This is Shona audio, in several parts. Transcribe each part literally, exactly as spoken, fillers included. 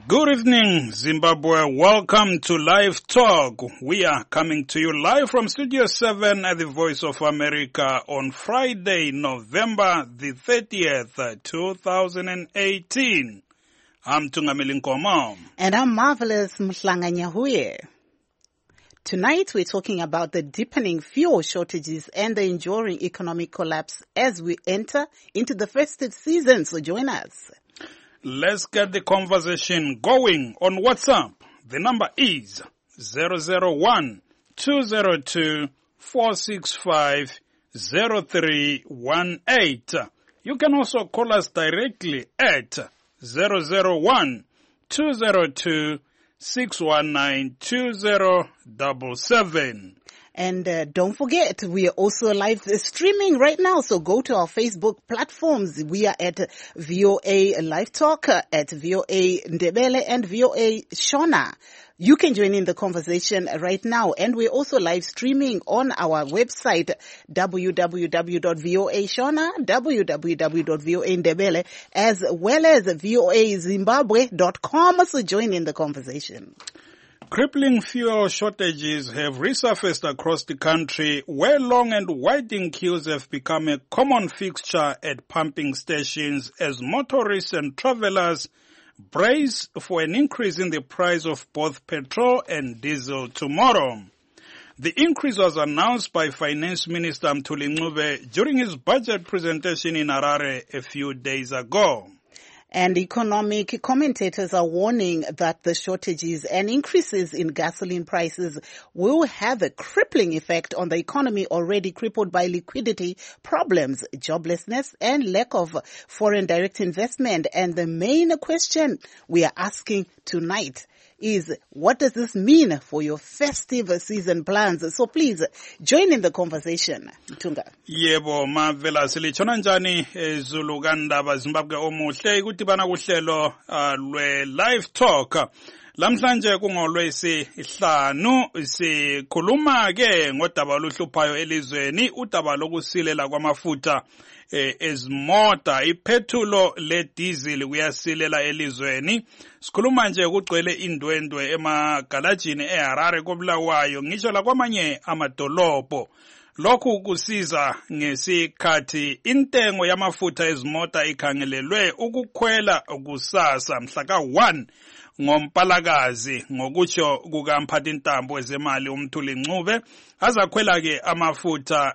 Good evening, Zimbabwe. Welcome to Live Talk. We are coming to you live from Studio seven at the Voice of America on Friday, November the thirtieth, two thousand eighteen. I'm Tungamili Nkomo. And I'm Marvelous Mhlanga Nyahuye. Tonight we're talking about the deepening fuel shortages and the enduring economic collapse as we enter into the festive season. So join us. Let's get the conversation going on WhatsApp. The number is zero zero one, two zero two, four six five, zero three one eight. You can also call us directly at zero zero one, two zero two, six one nine, two zero seven seven. And uh, don't forget, we are also live streaming right now. So go to our Facebook platforms. We are at V O A Live Talk, at V O A Ndebele and V O A Shona. You can join in the conversation right now. And we're also live streaming on our website, w w w dot v o a shona, w w w dot v o a ndebele, as well as v o a zimbabwe dot com. So join in the conversation. Crippling fuel shortages have resurfaced across the country, where long and waiting queues have become a common fixture at pumping stations as motorists and travelers brace for an increase in the price of both petrol and diesel tomorrow. The increase was announced by Finance Minister Mthuli Ncube during his budget presentation in Harare a few days ago. And economic commentators are warning that the shortages and increases in gasoline prices will have a crippling effect on the economy already crippled by liquidity problems, joblessness, and lack of foreign direct investment. And the main question we are asking tonight is, what does this mean for your festive season plans? So please join in the conversation. Tunga. Yebo, mavela silichona njani ezulu kandaba Zimbabwe omuhle ikudibana kuhlelo lwe live talk. Lamhlanje kungolwesi hlanu sikhuluma ke ngodaba oluhluphayo elizweni, udaba lokusilela kwamafutha eh, ezimota, iphethulo le diesel kuyasilela elizweni. Sikhuluma nje kugcwele indwendwe emagalajini eHarare koBulawayo ngisho la kwamanye amadolobho. Lokhu kusiza ngesikhathi intengo yamafutha ezimota ikhangelelwe ukukhwela kusasa mhla ka one ngoMpalakazi ngokutsho kukamphathintambo wezemali uMthuli Ncube. Azakhwela ke amafutha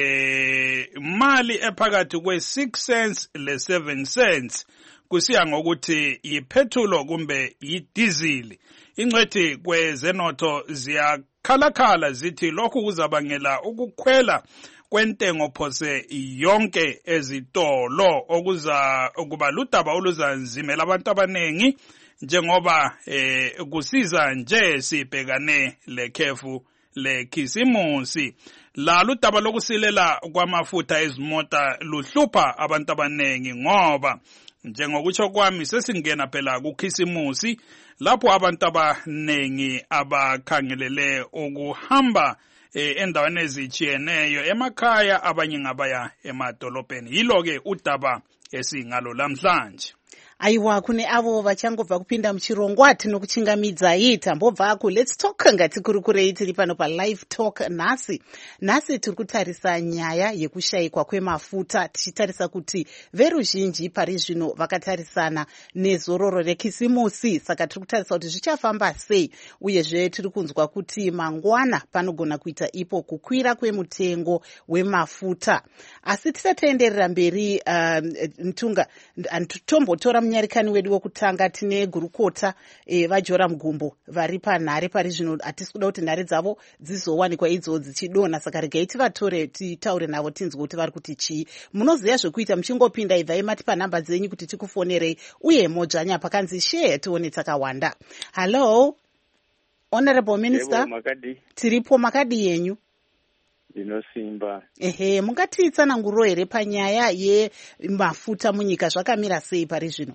ngemali ephakathi kwe six cents le seven cents kusiya ngokuthi yiphethulo kumbe yidiesel. Ingcwethi kwezenotho ziyakhalakhala zithi lokhu kuzabangela ukukhwela kwentengo phose yonke ezitolo okuza ukuba ludaba oluzanzimela abantu abanengi njengoba eh kusiza nje sibhekane lekhefu lekhisimusi. La ludaba lokusilela kwamafutha ezimota luhlupha abantu abanengi ngoba njengokutsho kwami sesingena phela kukhisimusi lapho abantu abanengi abakhangelele ukuhamba eh, endaweni ezitshiyeneyo emakhaya, abanye ngabaya emadolobheni. Yilo ke udaba esingalo lamhlanje. Aiwa kune avo vachangobva kupinda muchirongwati nokuchingamidza ita mbobva aku let's talk ngati kurukurei tiri pano pa live talk nhasi. Nhasi tiri kutarisa nyaya yekushayikwa kwemafuta, tichitarisa kuti veruzhinji pari zvino vakatarisana nezororo rekisimusi, saka tiri kutarisa kuti zvichafamba sei, uyezve tiri kunzwa kuti mangwana panogona kuita ipo kukwira kwemutengo wemafuta. Asi tisataenderera mberi um, Mtunga tombotora munyarikani wedu wokutanga tine gurukota e, vajora mugumbo vari panhare pari zvino hatisi kuda kuti nhare dzavo dzizowanikwa idzo dzichidonha, saka regai tivatore titaure navo tinzwe kuti vari kuti chii. Munoziva zvekuita muchingopinda ibvai mati panhamba dzenyu kuti tikufonerei uye modzvanya pakanzi share tione takawanda. Hello Honorable Minister, tiripo, makadi yenyu? Ndinosimba. Ehe, mungatitsananguriro here panyaya yemafuta munyika zvakamira sei pari zvino?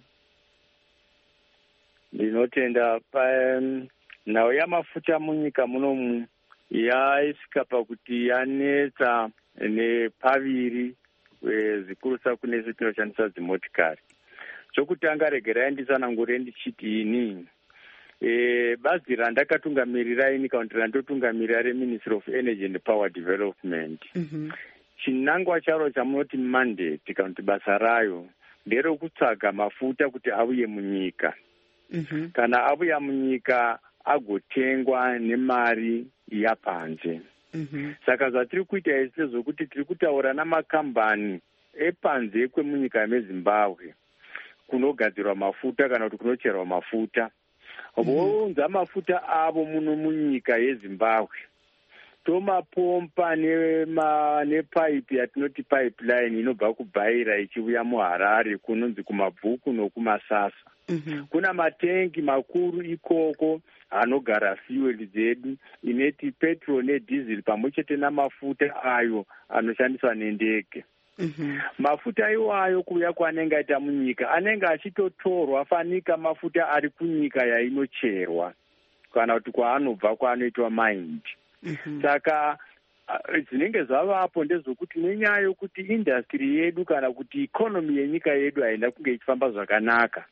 Ndinotenda pa nhau yamafuta munyika munomu yaisvika pakuti yanetsa nepaviri zikurusa kune zvetinoshandisa dzimotikari. Chokutanga regerai ndisanangure ndichiti ini e, bazi randakatungamirira ini kana kuti randotungamirira reMinistry of Energy and Power Development Mhm. chinangwa charo chamunoti mandate kana kuti basa rayo nderekutsvaga mafuta kuti auye munyika. Mhm. Kana auya munyika agotengwa nemari yapanze. Mhm. Saka zvatiri kuita isi zvokuti tiri kutaura namakambani epanze kwemunyika meZimbabwe kunogadzirwa mafuta kana kuti kunocherwa mafuta. Vounza mafuta avo muno munyika yeZimbabwe. Tomapompa nema nepaipi yatinoti pipeline inobva kuBhaira ichiuya muHarare kunonzi kuMabvuku nokuMasasa. Mhm. Kuna matengi makuru ikoko anogara fuel dzedu ineti petrol nedhiesel pamwechete namafuta ayo anoshandiswa nendege. Mhm. Mafuta iwayo kuuya kwaanenge aita munyika anenge achitotorwa fanika mafuta ari kunyika yainocherwa kana kuti kwaanobva kwaanoitwa mined. Mhm. Saka dzinenge zvavapo ndezvokuti nenyaya yokuti industry yedu kana kuti economy yenyika yedu haina kunge ichifamba zvakanaka,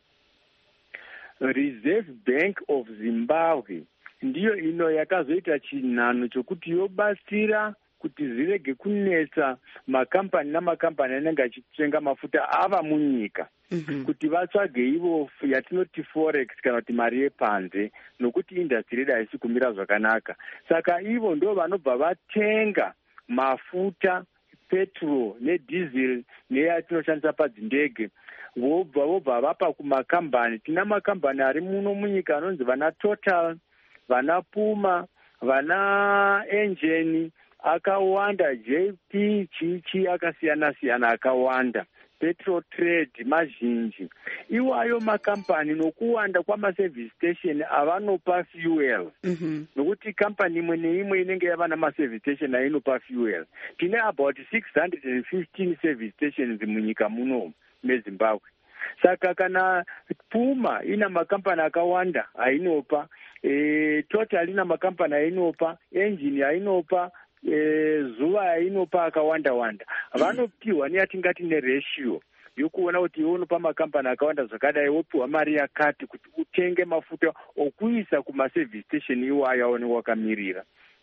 Reserve Bank of Zimbabwe ndiyo ino yakazoita chinhano chokuti yobatsira kuti zvirege kunetsa makampani namakambani anenge achitenga mafuta ava munyika. Mhm. Kuti vatsvage ivo yatinoti forex kana kuti mari yepanze, nokuti industry yedu haisi kumira zvakanaka. Saka ivo ndo vanobva vatenga mafuta, petrol nedhiesel neyatinoshandisa padzindege, vobva vobva vapa kumakambani. Tina makambani ari muno munyika anonzi vana Total, vana Puma, vana Engine akawanda, J P, Chichi akasiyana siyana akawanda, Petrol Trade mazhinji. Iwayo makampani nokuwanda kwamaservice station avanopa fuel. Mhm. Nokuti kampani imwe neimwe inenge yava namaservice station ainopa fuel. Tine about six hundred fifteen service stations munyika muno meZimbabwe. Saka kana Puma ina makampani akawanda ainopa, e, Total ina makampani ainopa, Engine ainopa, e, Zuva ainopa akawanda wanda. Vanopiwa neyatingati neratio yokuona kuti iwe unopa makampani akawanda zvakadai wopiwa mari yakati kuti utenge mafuta okuisa kumaservice station iwayo aone wakamirira.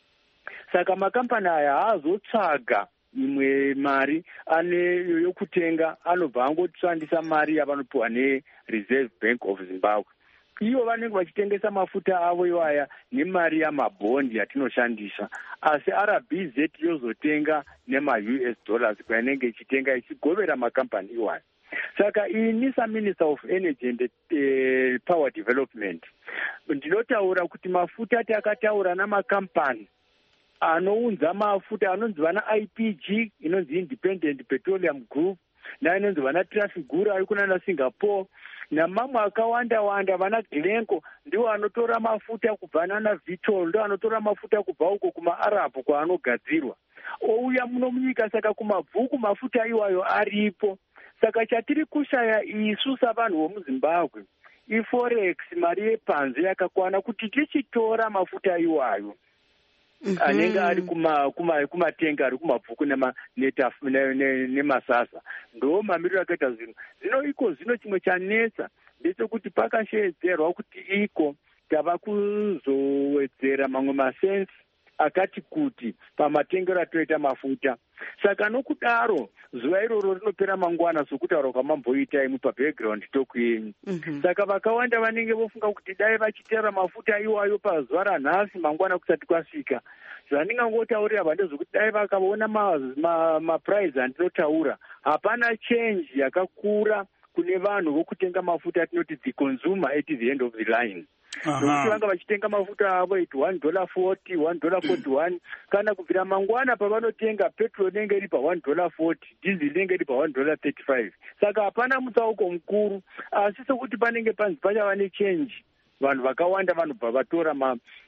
Saka makampani aya haazotsvaga imwe mari ane yokutenga, anobva angoshandisa mari yavanopiwa neReserve Bank of Zimbabwe. Ivo vanenge vachitengesa mafuta avo iwaya nemari yamabhondi yatinoshandisa, asi R B Z yozotenga nema-U S dollars kwainenge ichitenga ichigovera makampani iwaya. Saka ini saMinister of Energy and uh, Power Development ndinotaura kuti mafuta takataura namakampani anounza mafuta anonzi vana I P G inonzi Independent Petroleum Group, nainonzi vana Trafigura ari kunana Singapore, namamwe akawanda wanda, vana Glenco ndiwo anotora mafuta kubva nana Vitol, ndiwo anotora mafuta kubva uko kumaArab kwaanogadzirwa ouya muno munyika. Saka kuMabvuku mafuta iwayo aripo. Saka chatiri kushaya isu savanhu vomuZimbabwe iforex, mari yepanze yakakwana kuti tichitora mafuta iwayo anenge ari kuma kuma kumatenga ari kuMabvuku nema netafu nemasasa. Ndo mamiriro akaita zvino zvino iko zvino chimwe chanetsa ndechekuti pakashedzerwa kuti iko tava kuzowedzera mamwe masensi akati kuti pamatengero atoita mafuta. Saka nokudaro zuva iroro rinopera mangwana sokutaura kwamamboita imwe pabackground talk yenyu. Mhm. Saka vakawanda vanenge vofunga kuti dai vachitera mafuta iwayo pazuva ranhasi mangwana kusati kwasvika. Zvandingangotaurira vanhu zvokuti dai vakaona maprice andinotaura, hapana change yakakura kune vanhu vokutenga mafuta atinoti the consumer at the end of the line. Nokuti vanga vachitenga mafuta avo iti one dollar forty, one dollar forty one, kana kubvira mangwana pavanotenga petrol inenge iri pa one dollar forty, diesel inenge iri pa one dollar thirty five. Saka hapana mutsauko mukuru, asi sokuti panenge panzi pachava nechange. Vanhu vakawanda vanobva vatora ma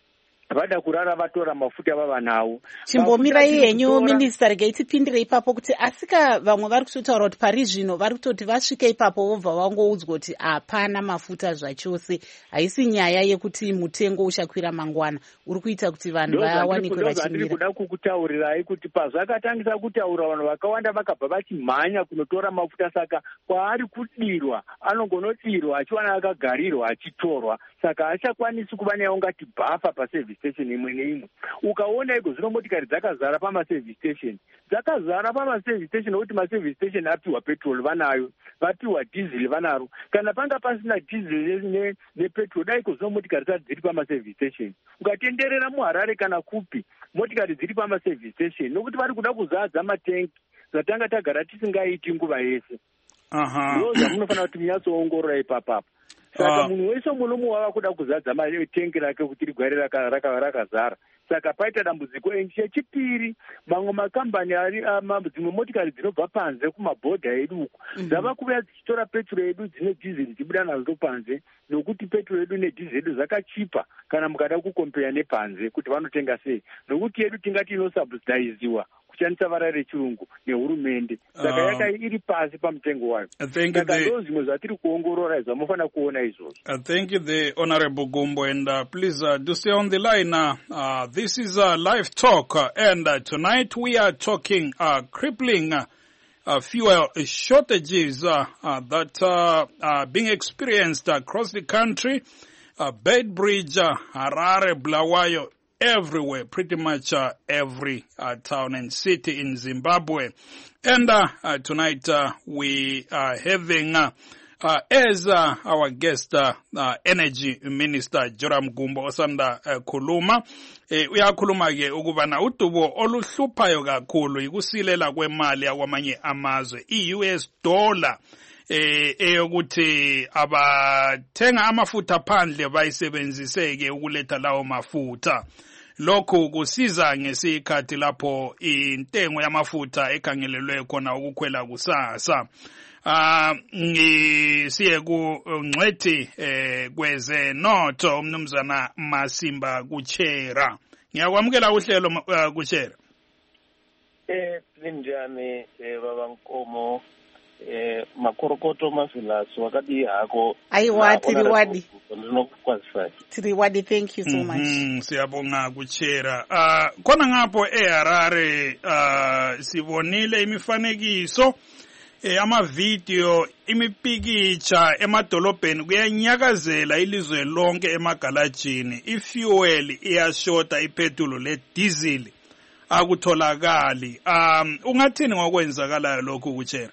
vada kurara vatora mafuta vava nawo. Chimbomirai henyu Minister rege itipindire ipapo kuti asika vamwe vari kutotaura kuti pari zvino vari kutoti vasvike ipapo vobva vangoudzwa kuti hapana mafuta zvachose, haisi nyaya yekuti mutengo uchakwira mangwana, uri kuita kuti vanhu vawanikwe vachimira. Kuda kukutaurirai kuti pazvakatangisa kutaura vanhu vakawanda vakabva vachimhanya kunotora mafuta, saka kwaari kudirwa anongonodirwa achiwana akagarirwa achitorwa, saka achakwanisi kuva neyaungati bhafa paservice station imwe neimwe. Ukaona iko zvino motikari dzakazara pamaservice station, dzakazara pamaservice station nokuti maservice station apiwa petrol vanayo, vapiwa diesel vanaro. Kana panga pasina diesel nepetrol, dai iko zvino motikari dziri pamaservice station. Ukatenderera muHarare kana kupi, motikari dziri pamaservice station nokuti vari kuda kuzadza matengi zvatanga tagara tisingaiti nguva yese. Aha. Ndo zvamunofanira kuti munyatsoongorora ipapapo. Saka munhu wese munomu wava kuda kuzadza tengi rake kuti rigware rakazara. Saka paita dambudziko. Chechipiri, mamwe makambani ari dzimwe motikari dzinobva panze kumabhodha edu uku dzava kuuya dzichitora petrol yedu dzine diesel dzichibuda nazo panze, nokuti petrol yedu nedhizeli zvakachipa kana mukada kukompeya nepanze kuti vanotenga sei, nokuti yedu tingati inosubsidaiziwa kushandisa vara rechirungu nehurumende, saka yaka iri pasi pamutengo wayo. Saka ndo zvimwe zvatiri kuongorora zvamufanira kuona izvozvo. Thank you, the Honorable Gumbo, and uh, please uh, do stay on the line. Uh, uh, this is a uh, live talk, uh, and uh, tonight we are talking uh, crippling uh, uh, fuel shortages uh, uh, that uh, are being experienced across the country. Uh, Beitbridge, uh, Harare, Bulawayo, everywhere, pretty much uh, every uh, town and city in Zimbabwe. And uh, uh, tonight uh, we are having uh, uh, as uh, our guest uh, uh, Energy Minister Joram Gumbo osanda uh, khuluma. Eh, uyakhuluma ke ukubana udubo oluhluphayo kakhulu ikusilela kwemali yakwamanye amazwe i-U S dollar eh eyokuthi abathenga amafutha phandle bayisebenziseke ukuletha lawo mafutha. Lokhu kusiza ngesikhathi lapho intengo yamafutha ekhangelelwe khona ukukhwela kusasa. Ah ngisiye ku Ngcwethi eh kweze notho umnumzana Masimba Kuchera. Ngiyakwamukela uhlelo Kuchera. Eh linjani eh baba Nkomo eh makorokoto mafilaso wakati hako ayiwa tiriwadi ndinokukwazisa tiriwadi. Thank you so much. Mhm, siyabonga Kuchera. Ah khona ngapho eHarare ah sibonile imifanekiso eh ama video imipikicha emadolobheni kuyanyakazela ilizwe lonke emagalajini, ifuel iyashota, ipetrol le diesel akutholakali. Um ungathini ngokwenzakalayo lokhu Kuchera?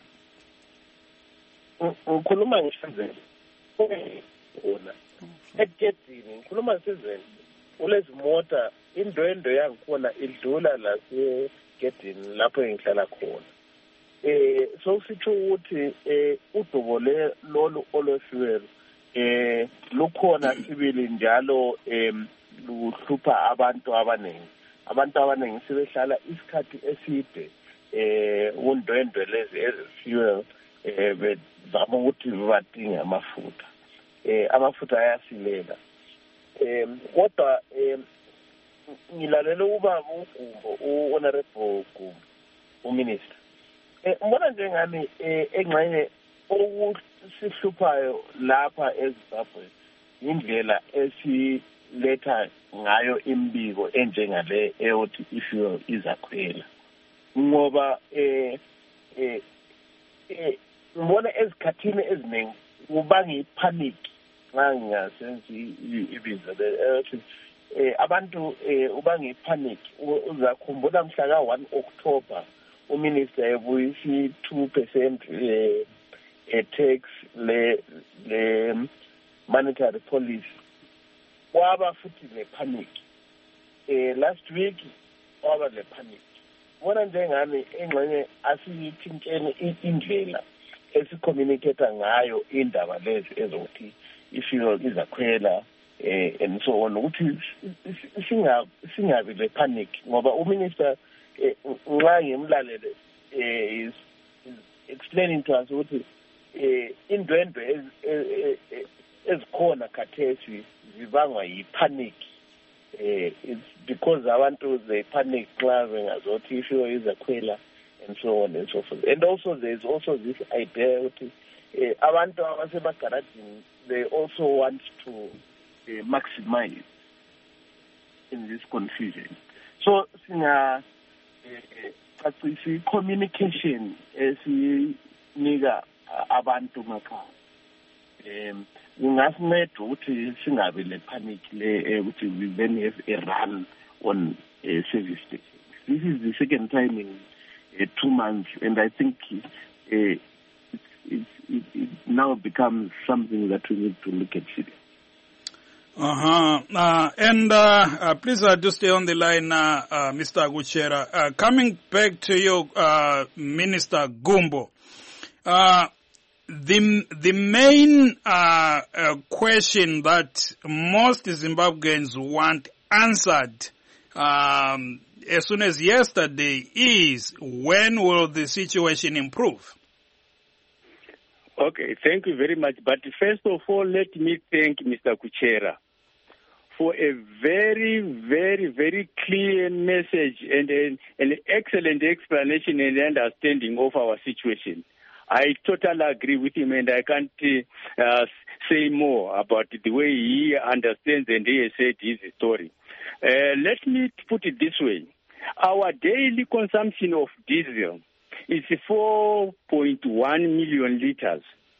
Ngikhuluma ngisizeni ona egedini, ngikhuluma ngisizeni ulezi mota indwendo yangikhona idlula la segedini lapho engihlala khona. Eh so sitho ukuthi eh udubo le lolu olwefuel eh lukhona sibili njalo em luhlupha abantu abaningi. Abantu abaningi sebehlala isikhathi eside eh undwendwe lezi fuel eh bezama ukuthi badinga amafutha. Eh amafutha ayasilela. Eh kodwa eh ngilalela uba uGumbo uHonorable Gumbo uMinister. Eh mbona njengani eh engxenye okusihluphayo lapha eZimbabwe indlela esiletha ngayo imbiko enjengale eyothi ifuel izakhwela, ngoba eh eh eh ngibona ezikhathini eziningi kubanga ipanic nxa ngingasenzi ibizo ethi eh abantu eh ubanga ipanic. Uzakhumbula mhla ka one October uMinister ebuyisi two percent eh tax le le monetary policy, kwaba futhi le panic. Eh last week kwaba le panic. Bona njengani engxenye asiyithintsheni indlela esicommunicate ngayo indaba lezi ezokuthi ifuel izakhwela eh and so on, ukuthi singa singabi le panic, ngoba uMinister nxa ngimlalele eh is explaining to us ukuthi eh indwendwe ezikhona khathesi zibangwa yipanic uh, it's because abantu they panic classing as what issue is a quella and so on and so forth. And also there's also this idea that uh, abantu abasemagaragini, they also want to uh, maximize in this confusion. So singa uh, uh, communication esinika abantu makhaya um kungasinceda ukuthi singabi le panic le ukuthi we then have a run on a service station. This is the second time in uh, two months, and I think uh, it, it, it now becomes something that we need to look at. Uh-huh. Uh, and uh, uh, please uh, do stay on the line, uh, uh, Mister Aguchera. Uh, coming back to you, uh, Minister Gumbo. Uh, the the main uh, uh, question that most Zimbabweans want answered um, as soon as yesterday is, when will the situation improve? Okay, thank you very much. But first of all, let me thank Mister Kuchera for a very, very, very clear message and an, an excellent explanation and understanding of our situation. I totally agree with him, and I can't uh, say more about the way he understands and he has said his story. Uh, let me put it this way. Our daily consumption of diesel is four point one million liters.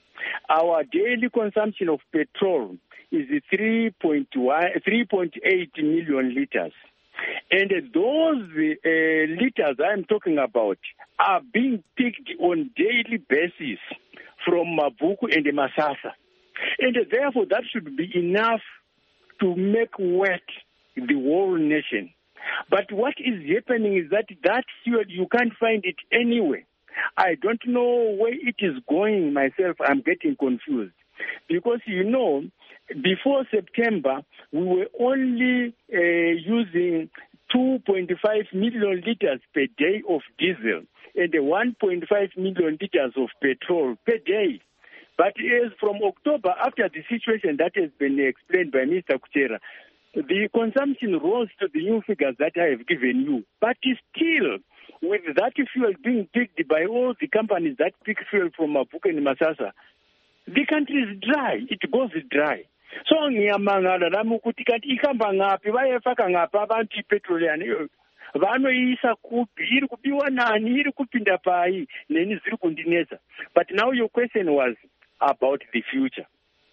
Our daily consumption of petrol is three point eight million liters. And those uh, liters I'm talking about are being picked on daily basis from Mavuku and Masasa. And therefore that should be enough to make wet the whole nation. But what is happening is that that fuel, you can't find it anywhere. I don't know where it is going myself. I'm getting confused. Because, you know, before September, we were only uh, using two point five million liters per day of diesel and one point five million liters of petrol per day. But as from October, after the situation that has been explained by Mister Kuchera, the consumption rose to the new figures that I have given you. But still, with that fuel being picked by all the companies that pick fuel from Mavuku and Masasa, the country is dry. It goes dry. So ngiyamangala nami ukuthi kanti ihamba ngaphi bayefaka ngaphi abantu ipetrol yani vanoisa kuphi iri kubiwa nani iri kupinda pai neni ziri kundinesa. But now your question was about the future.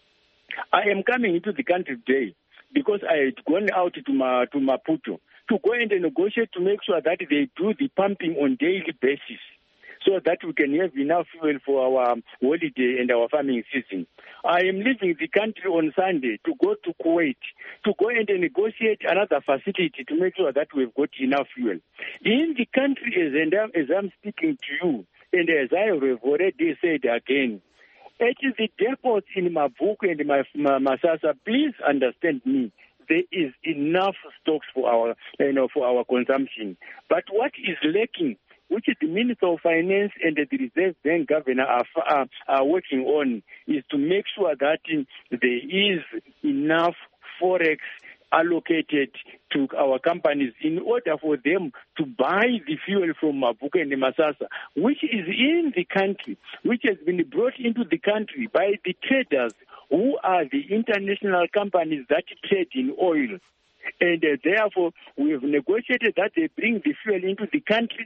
I am coming into the country today because I had gone out to Ma, to Maputo to go and negotiate to make sure that they do the pumping on daily basis, so that we can have enough fuel for our holiday and our farming season. I am leaving the country on Sunday to go to Kuwait, to go and negotiate another facility to make sure that we've got enough fuel. In the country, as, as I'm speaking to you, and as I have already said again, at the depots in Mavuku and Masasa, please understand me, there is enough stocks for our, you know, for our consumption. But what is lacking, which the Minister of Finance and the Reserve Bank Governor are, are, are working on, is to make sure that there is enough forex allocated to our companies in order for them to buy the fuel from Mavuku and Masasa, which is in the country, which has been brought into the country by the traders who are the international companies that trade in oil. And uh, therefore, we have negotiated that they bring the fuel into the country,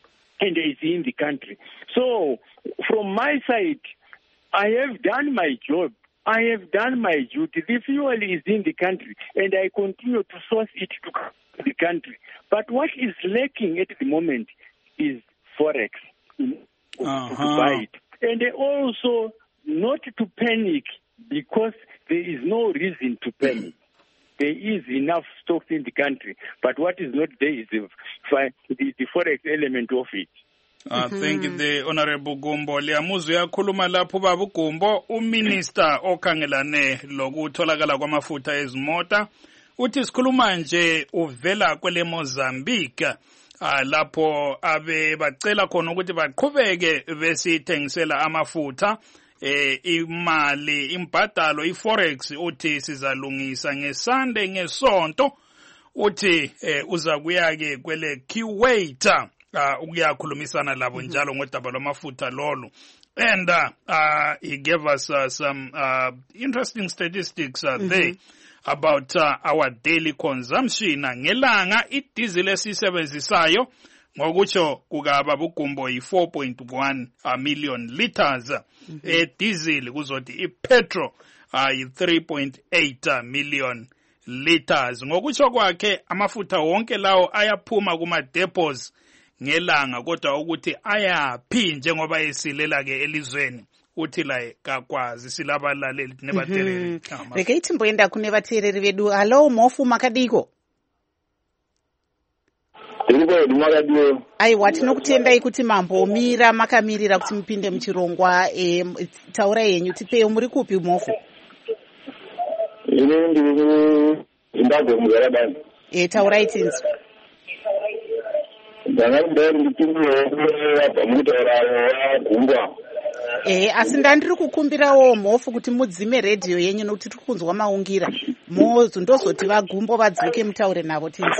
and it's in the country. So, from my side, I have done my job. I have done my duty. The fuel is in the country, and I continue to source it to the country. But what is lacking at the moment is forex in, uh-huh. to buy it. And also not to panic, because there is no reason to panic. There is enough stocks in the country, but what is not there is the, the, the forex element of it. I think the Honorable Gumbo liyamuzu yakhuluma lapho baba uGumbo uminister okhangelane lokutholakala kwamafutha ezimota uthi sikhuluma nje uvela kwele Mozambique uh, lapho abe bacela khona ukuthi baqhubeke besithengisela amafutha eh imali imbadalo iforex uthi sizalungisa ngesande ngesonto uthi eh, uza kuya-ke kwele Kuwait uh, ukuyakhulumisana labo njalo ngodaba lwamafutha lolu. And uh, uh, he gave us uh, some uh, interesting statistics uh, mm-hmm. there about uh, our daily consumption. Ngelanga idizili esisebenzisayo ngokutsho kukaba bugumbo yi four point one uh, million liters. Mm-hmm. E diesel kuzothi i petrol uh, yi three point eight uh, million liters. Ngokutsho kwakhe amafutha wonke lawo ayaphuma kuma depots ngelanga, kodwa ukuthi ayaphi njengoba esilela ke elizweni uthi la kakwazi silabalaleli nebatereri. Reke itimboenda kune vatereri vedu. Hello Mofu makadiko. Ndiko ndimakadiko. Aiwa tinokutendai kuti mambomira makamirira kuti mupinde muchirongwa. E, taura yenyu tipeyo muri kupi Mofu? Ine ndiri Zimbabwe muZarabani. E taura itinzi. Ndanga ndipindire pamutaura gungwa. Eh asi ndandiri kukumbirawo Mofu kuti mudzime radio yenyu nokuti tiri kunzwa maungira. Mozo ndozoti vagumbo vadzoke mutaure navo tinzi.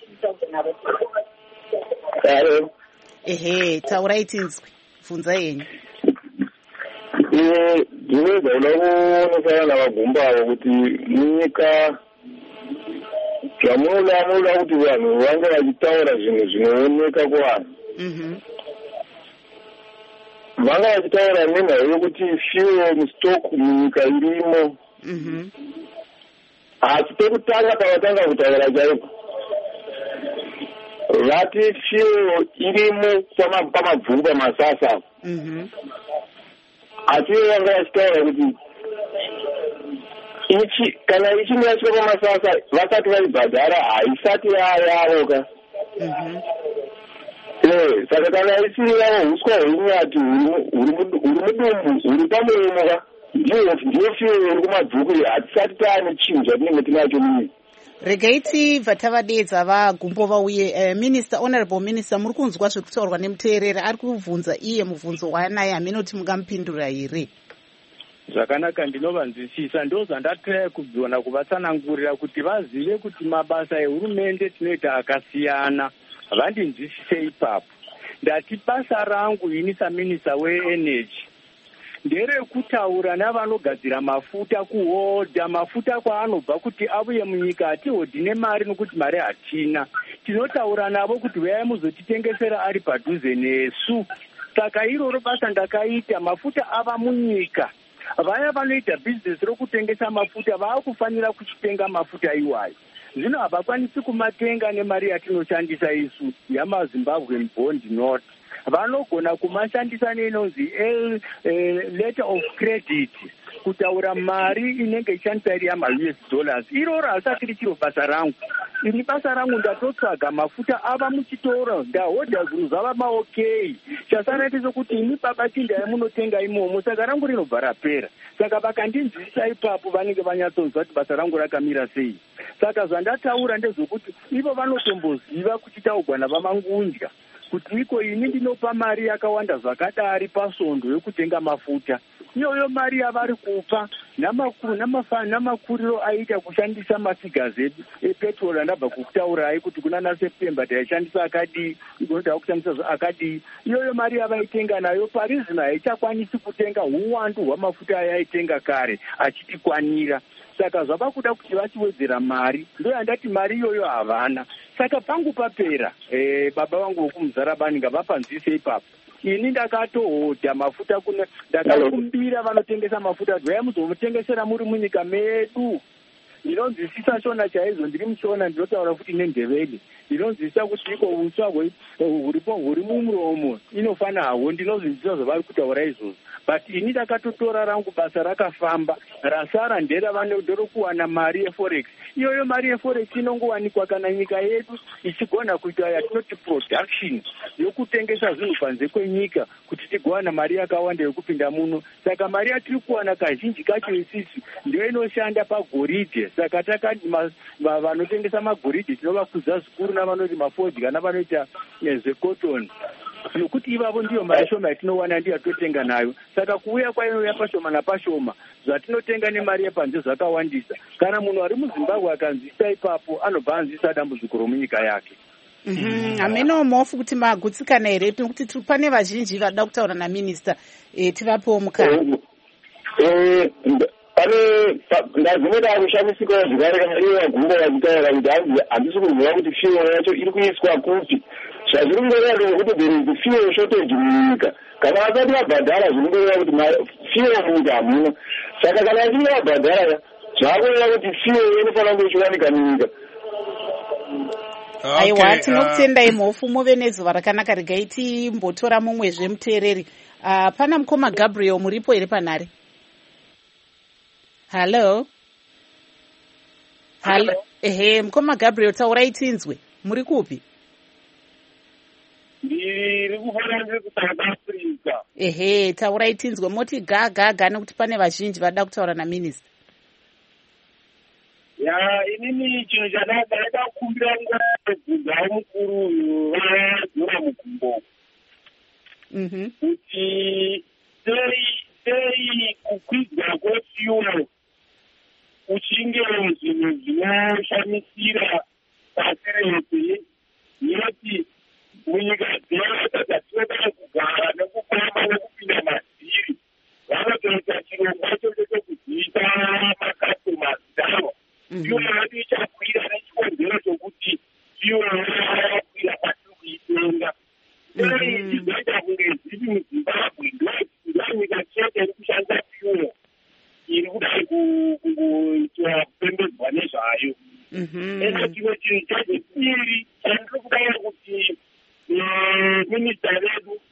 Hello. Ehe taura itinzwi. Funza yenyu. Eh ndinoda kuonekana navagumbo kuti munyika zvamunoda munoda kuti vanhu vange vachitaura zvinhu zvinooneka kuvanhu. Mhm. Vanga vachitaura nenhau yokuti fuel stock munyika irimo. Mhm. Asi pekutanga pavatanga kutaura chaipo vati fuel irimo pamabvumba masasa. Mhm. Asi vanga vachitaura kuti ichi kana ichinyaswa pamasasa vasati vaibhadhara haisati yayavoka. Mhm. Eh, saka kana isiri yavo huswa hwenyati huri mudumbu huri pamuomoka ndiyo fuel iri kumabvuku hatisati taane chinhu chatinenge tinacho munyika. Regaiti vatavadedza vagumbo vauye. uh, Minister, Honorable Minister, muri kunzwa zviri kutaurwa nemuteereri ari kubvunza iye mubvunzo waanaye haminoti mungamupindura here? Zvakanaka ndinovanzwisisa, ndozvandataya kugona kuvatsanangurira kuti vazive kuti mabasa ehurumende tinoita akasiyana. Vandinzwisise ipapo. Ndati basa rangu ini saminista weenergy nderekutaura navanogadzira mafuta kuhodha mafuta kwaanobva kuti avuye munyika. Hatihodhi nemari nokuti mari hatina. Tinotaura navo kuti uyai muzotitengesera ari padhuze nesu. Saka iroro basa ndakaita. Mafuta ava munyika. Vaya vanoita bhizinesi rokutengesa mafuta vaakufanira kuchitenga mafuta iwayo. Zvino havakwanisi kumatenga nemari yatinoshandisa isu yamaZimbabwe bond note. Vanogona kumashandisa nenonzi letter of credit kutaura mari inenge ishandisa iri yama-U S dollars. Iroro hasati richiro basa rangu. Ini basa rangu ndatotsvaga mafuta ava muchitoro ndahodha zvinhu zvava maokei. Chasara ndechekuti ini baba chindai munotenga imomo, saka rangu rinobva rapera. Saka vakandinzwisisa ipapo vanenge vanyatsonzwa kuti basa rangu rakamira sei. Saka zvandataura ndezvokuti ivo vanotomboziva kuchitaurwa navamangundya kuti iko ini ndinopa mari yakawanda zvakadari pasvondo yokutenga mafuta. Iyoyo mari yavari kupa namakuriro aita kushandisa mafigures epetrol andabva kukutaurai kuti kuna naSeptember taishandisa akadii, inoda kushandisa akadii. Iyoyo mari yavaitenga nayo parizina haichakwanisi kutenga uwandu hwamafuta ayaitenga kare achitikwanira. Saka zvava kuda kuti vachiwedzera mari. Ndo yandati mari iyoyo havana. Saka pangu papera eh, baba vangu wokumuzarabani ngavapanzise ipapo. Ini ndakatohodha mafuta kune ndakakumbira vanotengesa mafuta dwaya muzomutengesera muri munyika medu. Ndinonzwisisa chona chaizvo ndiri muchona ndinotaura futi nendeveli. Ndinonzwisisa kuti iko uswa huripo huri mumuromo inofana hawo ndinozvinzwisisa zvavari kutaura izvozvo. But ini ndakatotora rangu basa rakafamba rasara nderokuwana mari yeforex. Iyoyo mari yeforex inongowanikwa kana nyika yedu ichigona kuita yatinoti production yokutengesa zvinhu panze kwenyika kuti tigowana mari yakawanda yokupinda muno. Saka mari yatiri kuwana kazhinji kacho isisi ndio inoshanda pagoridhe. Saka takati vanotengesa magoridhe tinovakudza zvikuru navanoti mafodya navanoita zvecotton. nokuti ivavo ndiyo mari shoma yatinowana ndiyo yatotenga nayo. Saka kuuya kwainouya pashoma napashoma, zvatinotenga nemari yepanze zvakawandisa. Kana munhu ari muZimbabwe akanzwisa ipapo anobva anzwisa dambudziko romunyika yake. hameno mofu kuti magutsikana here nekuti pane vazhinji vada kutaura naminista tivapewo mukana. pane ndazinoda kushamisikawo zvakare kana ivo vagumbo vachitaura kuti handisi kuziva kuti fuel yacho iri kuiswa kupi. zvazviri kungoreva ndekuti there is fuel shortage munyika. kana vasati vabhadhara zviri kungoreva kuti fuel munyika hamuna. saka kana vachinge vabhadhara zvakureva kuti fuel inofanira kunge ichiwanika munyika. aiwa tinokutendai mhofu muve nezuva rakanaka. regai timbotora mumwezve muteereri. pana mukoma Gabriel muripo here panhare? Hello. Hello. Ehe, mukoma Gabriel taurai tinzwe. Muri kupi? Ndiri kufanira kuSouth Africa. Ehe, taurai tinzwe. Moti ga ga ga nekuti pane vazhinji vada kutaura naminista. Ya, inini chinhu chandada kukumbira ngobvunza mukuru uyu vadzora mukumbo. Mhm. Kuti sei sei kukwidzwa kwefuel uchinge zvinhu zvinoshamisira pasi rese yeti munyika dzese dzatinoda kugara nekufamba nekupinda madziri vanotoita chirongwa chocho chekudziisa makastomers davo. fuel yedu ichakwira nechikonzero chokuti fuel yakwira kwatiri kuitenga. sei zvizoita kunge zviri muZimbabwe ndonyika chete iri kushandisa fuel iri kudai kuitwa kupembedzwa nezvayo. ena chimwe chinhu chechipiri chandiri kudai kuti minista vedu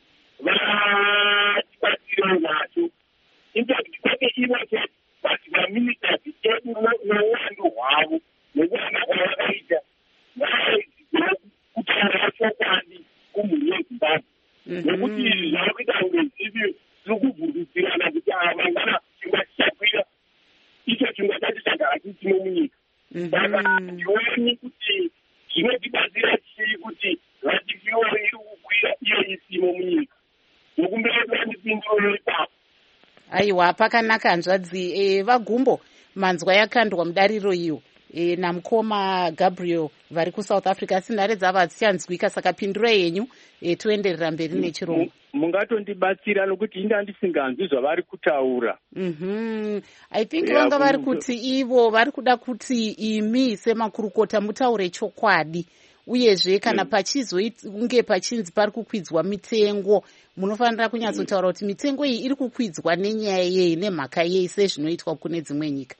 vatibatsire nacho infact kwake ivo chete but vaministers edu nouwandu hwavo nekuwanda kwavakaita vaaiziva kutaura chokwadi kumhuri yeZimbabwe. nekuti zvava kuita kunge zivi tiri kubvundutsirana kuti mangwana chingwa chichakwira icho chingwa chacho chagara chisimo munyika. saka ndioni kuti zvinotibatsira chii kuti vati fuel iri kukwira iyo isimo munyika nokumberi vandipinduro ipapo. aiwa pakanaka hanzvadzi. e, vagumbo manzwa yakandwa mudariro iyo e, namukoma Gabriel vari kuSouth Africa asi nhare dzava hadzichanzwika saka pindurai yenyu e, toenderera mberi nechirongwa. mungatondibatsira nokuti inda ndisinganzwi zvavari kutaura. Mhm. I think vanga vari kuti ivo vari kuda kuti imi semakurukota mutaure chokwadi uyezve kana pachizounge pachinzi pari kukwidzwa mitengo munofanira kunyatsotaura kuti mitengo iyi iri kukwidzwa nenyaya yei nemhaka yei sezvinoitwa kune dzimwe nyika.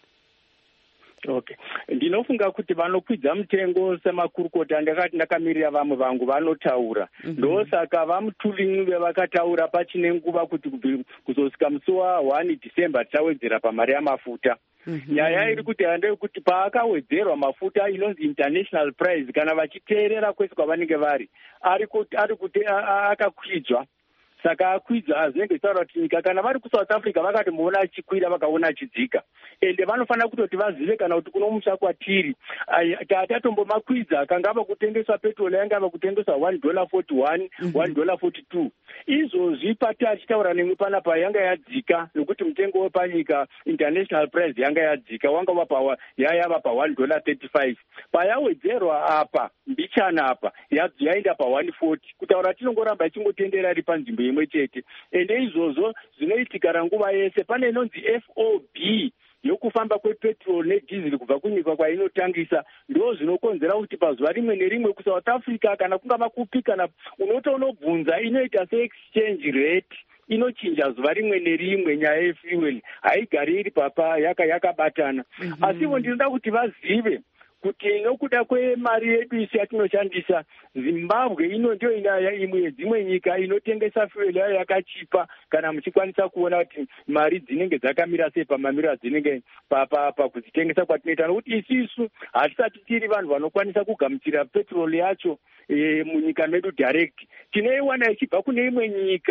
Okay, ndinofunga kuti vanokwidza mutengo semakurukota ndakati ndakamirira vamwe vangu vanotaura. ndosaka vamutulingi vevakataura pachine nguva kuti kuzosvika musi wa1 December tichawedzera pamari yamafuta. nyaya iri kuti handeyekuti paakawedzerwa mafuta inonzi international price kana vachiteerera kwese kwavanenge vari ari kuti akakwidzwa. saka akwidza hazvinenge zvichitaura kuti nyika kana vari kuSouth Africa vakati muona achikwira vakaona achidzika ende vanofanira kutoti vazive kana kuti kunomusha kwatiri tatombomakwidza kangava kutengeswa petrol yangava kutengeswa one dollar forty one one dollar forty two izvozvi pati achitaura nemwe panapa yanga yadzika nokuti mutengo wepanyika international price yanga yadzika wanga wapa yayava pa one dollar thirty five payawedzerwa apa mbichana apa yaenda pa one forty kutaura tinongoramba ichingotendera iri panzvimbo imwe chete ende izvozvo zvinoitika ranguva yese. pane inonzi F O B yokufamba kwepetrol nedhizili kubva kunyika kwainotangisa ndo zvinokonzera kuti pazuva rimwe nerimwe kuSouth Africa kana kungava kupi kana unotounobvunza inoita seexchange rate inochinja zuva rimwe nerimwe. nyaya yefuel haigari iri papa yakabatana yaka asivo ndinoda kuti vazive kuti nokuda kwemari yedu isi yatinoshandisa Zimbabwe ino ndio ina imwe yedzimwe nyika inotengesa fuel yayo yakachipa kana muchikwanisa kuona kuti mari dzinenge dzakamira sei pamamira dzinenge pakudzitengesa kwatinoita nokuti isisu hatisati tiri vanhu vanokwanisa kugamuchira petrol yacho e, munyika medu direct tinoiwana ichibva kune imwe nyika.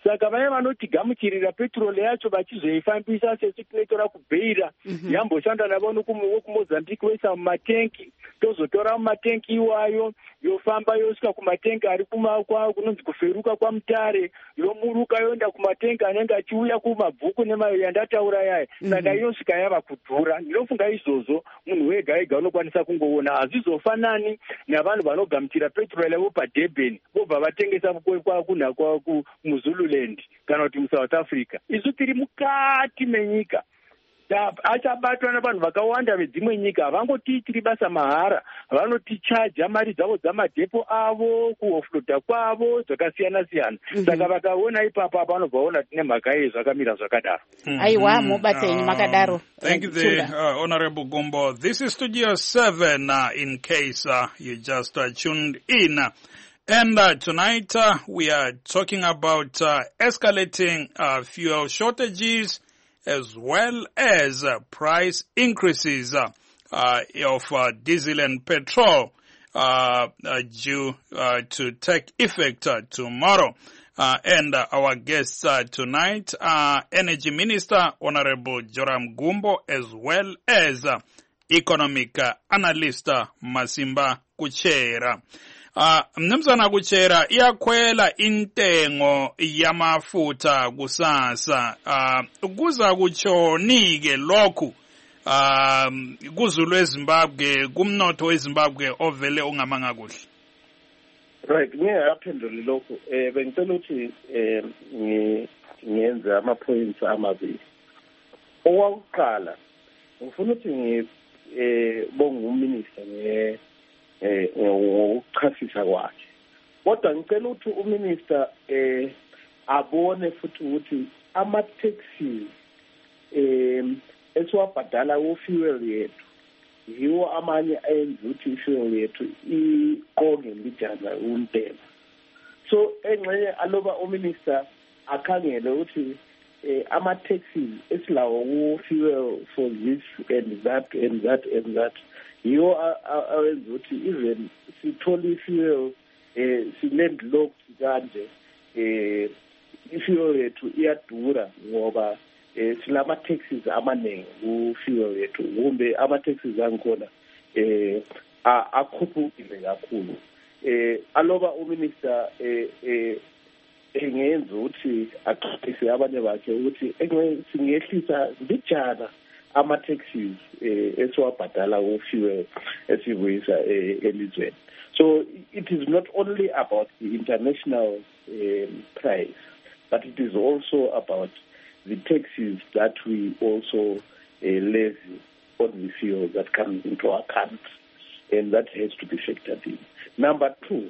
saka vaya vanotigamuchirira petrol yacho vachizoifambisa sesu tinotora kubheira yamboshanda navo nokumozambique voisa mumatenki tozotora mumatenki iwayo yofamba yosvika kumatenki ari kunonzi kuferuka kwamutare yomuruka yoenda kumatenki anenge achiuya kumabhuku nemayo yandataura yaya saka inosvika yava kudhura. Ndinofunga izvozvo munhu wega ega unokwanisa kungoona hazvizofanani navanhu vanogamuchira petrol yavo paDurban vobva vatengesa kunha kumuzululand kana kuti muSouth Africa. Isu tiri mukati menyika achabatwa navanhu vakawanda vedzimwe nyika havangotiitiri basa mahara, vanotichaja mari dzavo dzamadhepo avo kuofloda kwavo zvakasiyana siyana. Saka vakaona ipapo vanobvaona tine mhaka iyi zvakamira zvakadaro. Aiwa mubata yenyu makadaro. Thank you, the uh, Honorable Gumbo. This is Studio seven uh, in case uh, you just uh, tuned in. And uh, tonight uh, we are talking about uh, escalating uh, fuel shortages as well as uh, price increases uh, uh, of uh, diesel and petrol uh, uh, due uh, to take effect uh, tomorrow. Uh, and uh, our guests uh, tonight are Energy Minister Honorable Joram Gumbo as well as uh, Economic uh, Analyst uh, Masimba Kuchera. Uh, Mnumzana Kuchera, iyakwela intengo yamafuta kusasa, uh, kuza kuchonike lokhu, uh, kuzulu eZimbabwe, kumnotho weZimbabwe ovele ungamanga kuhle. Right, ngiyaphendula lokho. Eh bengicela ukuthi eh ngiyenze ama points amabili. Owakuqala, ngifuna ukuthi ngi eh bonga uminister nge eh ngokuchasisa kwakhe. Kodwa ngicela ukuthi uminister eh abone futhi ukuthi ama taxis eh esiwabhadala ku-fuel yethu yiwo amanye ayenza ukuthi i-fuel yethu iqonge mbijana untela. So engxenye aloba uminister akhangele ukuthi eh, ama-taxis esilawo ku-fuel for this and that and that and that yiwo awenza ukuthi even sithole i-fuel eh, si-landlocked kanje eh, i-fuel yethu iyadura ngoba eh silama taxis amaningi ku-fuel yethu kumbe ama-taxis angikhona eh akhuphukile kakhulu. Eh aloba uminister eh eh engenza ukuthi aqhubise abanye bakhe ukuthi singehlisa mbijana ama-taxis eh esiwabhadala ku-fuel esibuyisa elizweni. So it is not only about the international um, price, but it is also about the taxes that we also uh, levy on the fuel that comes into our country, and that has to be factored in. Number two,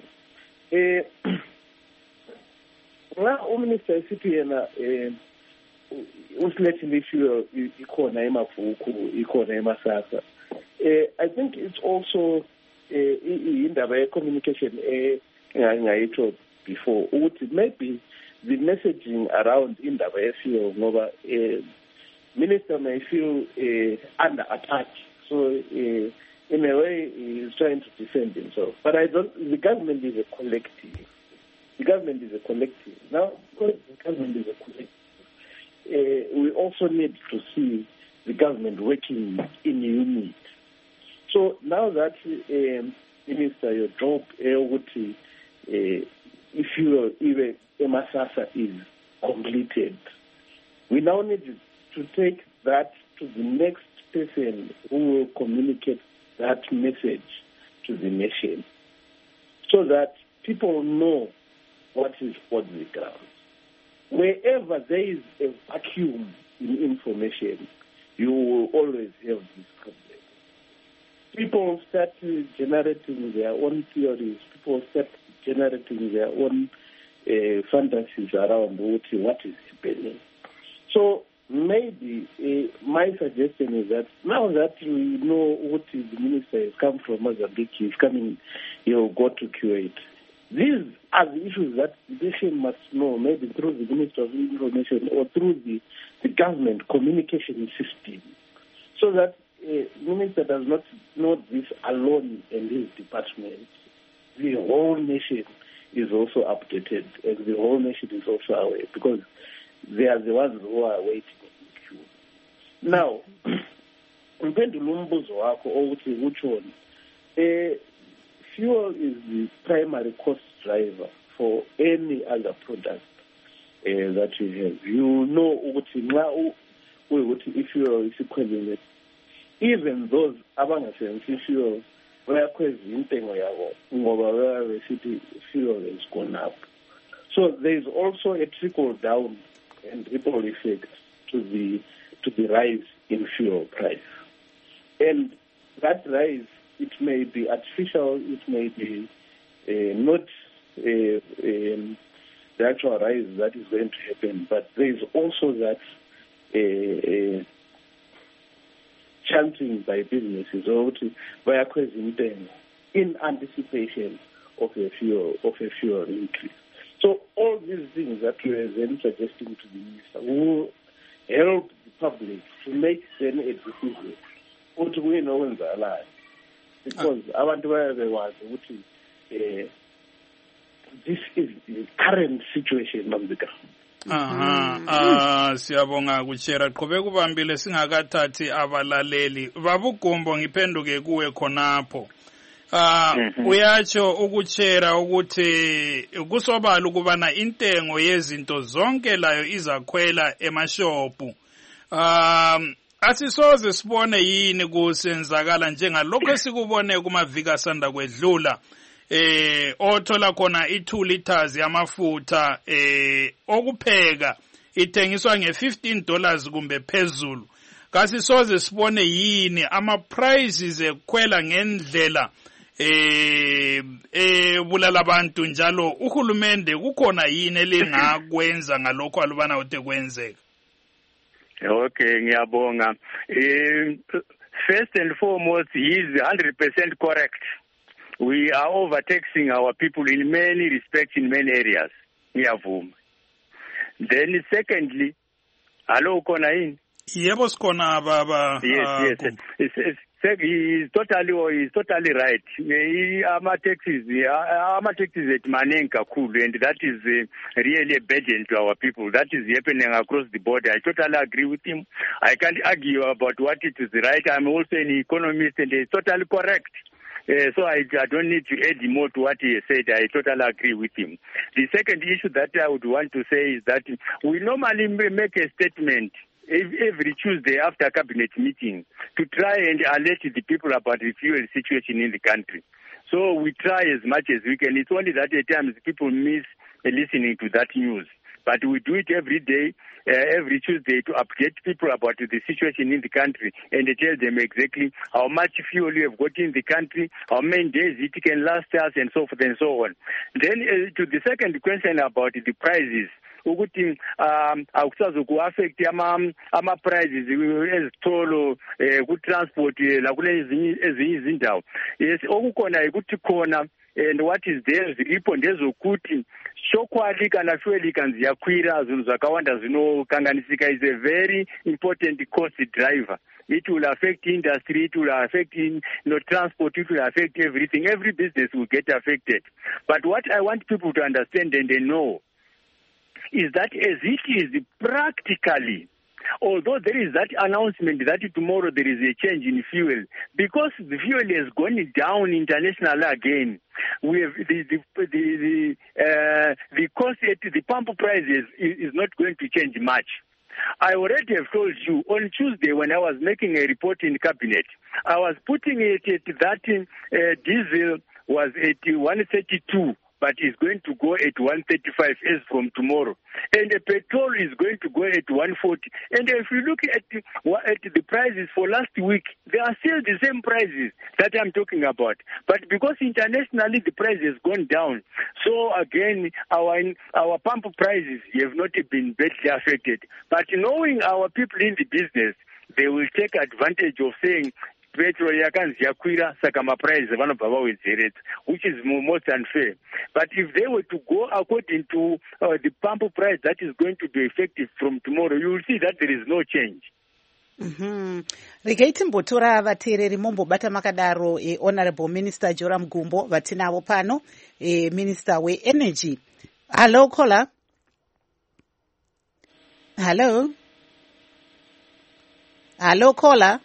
la uminister esithi yena usilethile fuel ikhona emavuku ikhona emasasa. I think it's also indaba ye-communication engayitsho before ukuthi maybe the messaging around indaba ye-fuel ngoba uh, minister may feel uh, under attack, so uh, in a way he is trying to defend himself. But I don't. The government is a collective. The government is a collective. Now, because the government is a collective, uh, we also need to see the government working in unity. So now that uh, minister, your job, uh, if you even Emasasa is completed, we now need to take that to the next person who will communicate that message to the nation so that people know what is on the ground. Wherever there is a vacuum in information, you will always have this problem. People start generating their own theories, people start generating their own Uh, fantasies around what, what is happening. So maybe uh, my suggestion is that now that we know what the minister has come from Mozambique, he's coming, he'll go to Kuwait. These are the issues that the nation must know, maybe through the Minister of Information or through the, the government communication system, so that the uh, minister does not know this alone in his department. The whole nation is also updated, and the whole nation is also aware, because they are the ones who are waiting in queue. Now, uphendula umbuzo wakho ukuthi utshoni, eh fuel is the primary cost driver for any other product uh, that you have. You know ukuthi nxa ukuthi i-fuel isikhwelile, even those abangasebenzisi fuel bayakhweza intengo yabo ngoba besithi fuel has gone up. So there is also a trickle down and ripple effect to the to the rise in fuel price. And that rise, it may be artificial, it may be uh, not uh, um, the actual rise that is going to happen, but there is also that uh, uh, chanting by businesses or by intengo in anticipation of a fuel of a fuel increase. So all these things that we are then suggesting to the minister will help the public to make then a decision. What we know in the life, because I want to where they was uh, this is the current situation on the ground. Aha, ah siyabonga kuchera qhubeka ubambile singakathathi abalaleli babugumbo ngiphenduke kuwe khonapho. Ah uyatsho ukuchera ukuthi kusobala ukubana intengo yezinto zonke layo izakhwela emashophu. Um asisoze sibone yini kusenzakala njengalokho esikubone kumaviki asanda kwedlula eh othola khona i two liters yamafutha eh okupheka ithengiswa nge fifteen dollars kumbe phezulu. Kasisoze sibone yini ama prices ekwela ngendlela eh ebulala abantu njalo uhulumende kukhona yini elingakwenza ngalokho alubana uthi kwenzeka? Okay, ngiyabonga. Um, first and foremost, he is one hundred percent correct. We are overtaxing our people in many respects, in many areas. Ngiyavuma. Then secondly, hello, kona yini? Yebo sikona baba. Yes, yes. It's, it's, he is totally, he is totally right. Ama taxes, ama taxes at manengi kakhulu, and that is uh, really a burden to our people. That is happening across the board. I totally agree with him. I can't argue about what it is right. I'm also an economist, and he's totally correct. Uh, so I, I don't need to add more to what he said. I totally agree with him. The second issue that I would want to say is that we normally make a statement every Tuesday after cabinet meeting to try and alert the people about the fuel situation in the country. So we try as much as we can. It's only that at times people miss listening to that news. But we do it every day, uh, every Tuesday to update people about the situation in the country and tell them exactly how much fuel you have got in the country, how many days it can last us, and so forth and so on. Then uh, to the second question about the prices, ukuthi um akusazoku affect ama ama prices ezitolo ku transport la kule ezinye izindawo. Yes, okukhona ukuthi khona and what is there zilipo ndezokuthi shokwali kana fuel ikanziyakwira zvinhu zvakawanda zvinokanganisika is a very important cost driver. It will affect industry, it will affect in, you know, transport, it will affect everything. Every business will get affected. But what I want people to understand and they know is that as it is practically, although there is that announcement that tomorrow there is a change in fuel, because the fuel has gone down internationally again, we have the the the the, uh, the cost at the pump prices is, is not going to change much. I already have told you on Tuesday when I was making a report in cabinet, I was putting it at that uh, diesel was at one thirty-two. But is going to go at one thirty-five as from tomorrow. And the petrol is going to go at one forty. And if you look at the, at the prices for last week, they are still the same prices that I'm talking about. But because internationally the price has gone down, so again, our our pump prices have not been badly affected. But knowing our people in the business, they will take advantage of saying, petrol yakanziyakwira saka maprice vanobva vawedzeredza, which is most unfair. But if they were to go according to uh, the pump price that is going to be effective from tomorrow, you will see that there is no change. Mm-hmm. Regai timbotora vateereri mombobata makadaro e, Honorable Minister Joram Gumbo vatinavo pano e, Minister we-Energy. Hello, caller. Hello. Hello, caller.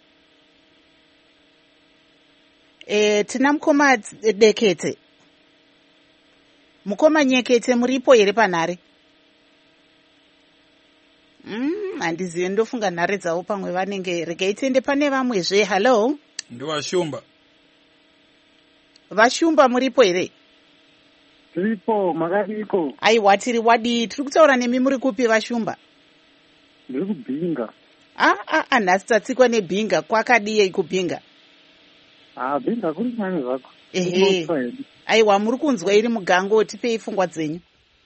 E, tina mukoma Dekete. Mukoma Nyekete muripo here panhare? Mm, handizivi ndofunga nhare dzavo pamwe vanenge. Regai tiende pane vamwezve. Hello. Ndivashumba. Vashumba muripo here? Tiripo, makadiko. Aiwa, tiri wadi. Tiri kutaura nemi muri kupi Vashumba? Ndiri kubhinga. Ah, ah, ah, nhasi tatsikwa nebhinga. Kwakadiyei kubhinga? Ah, bhinga kuri nani zvako. Ehe. Aiwa, muri kunzwa iri mugango, tipei pfungwa dzenyu.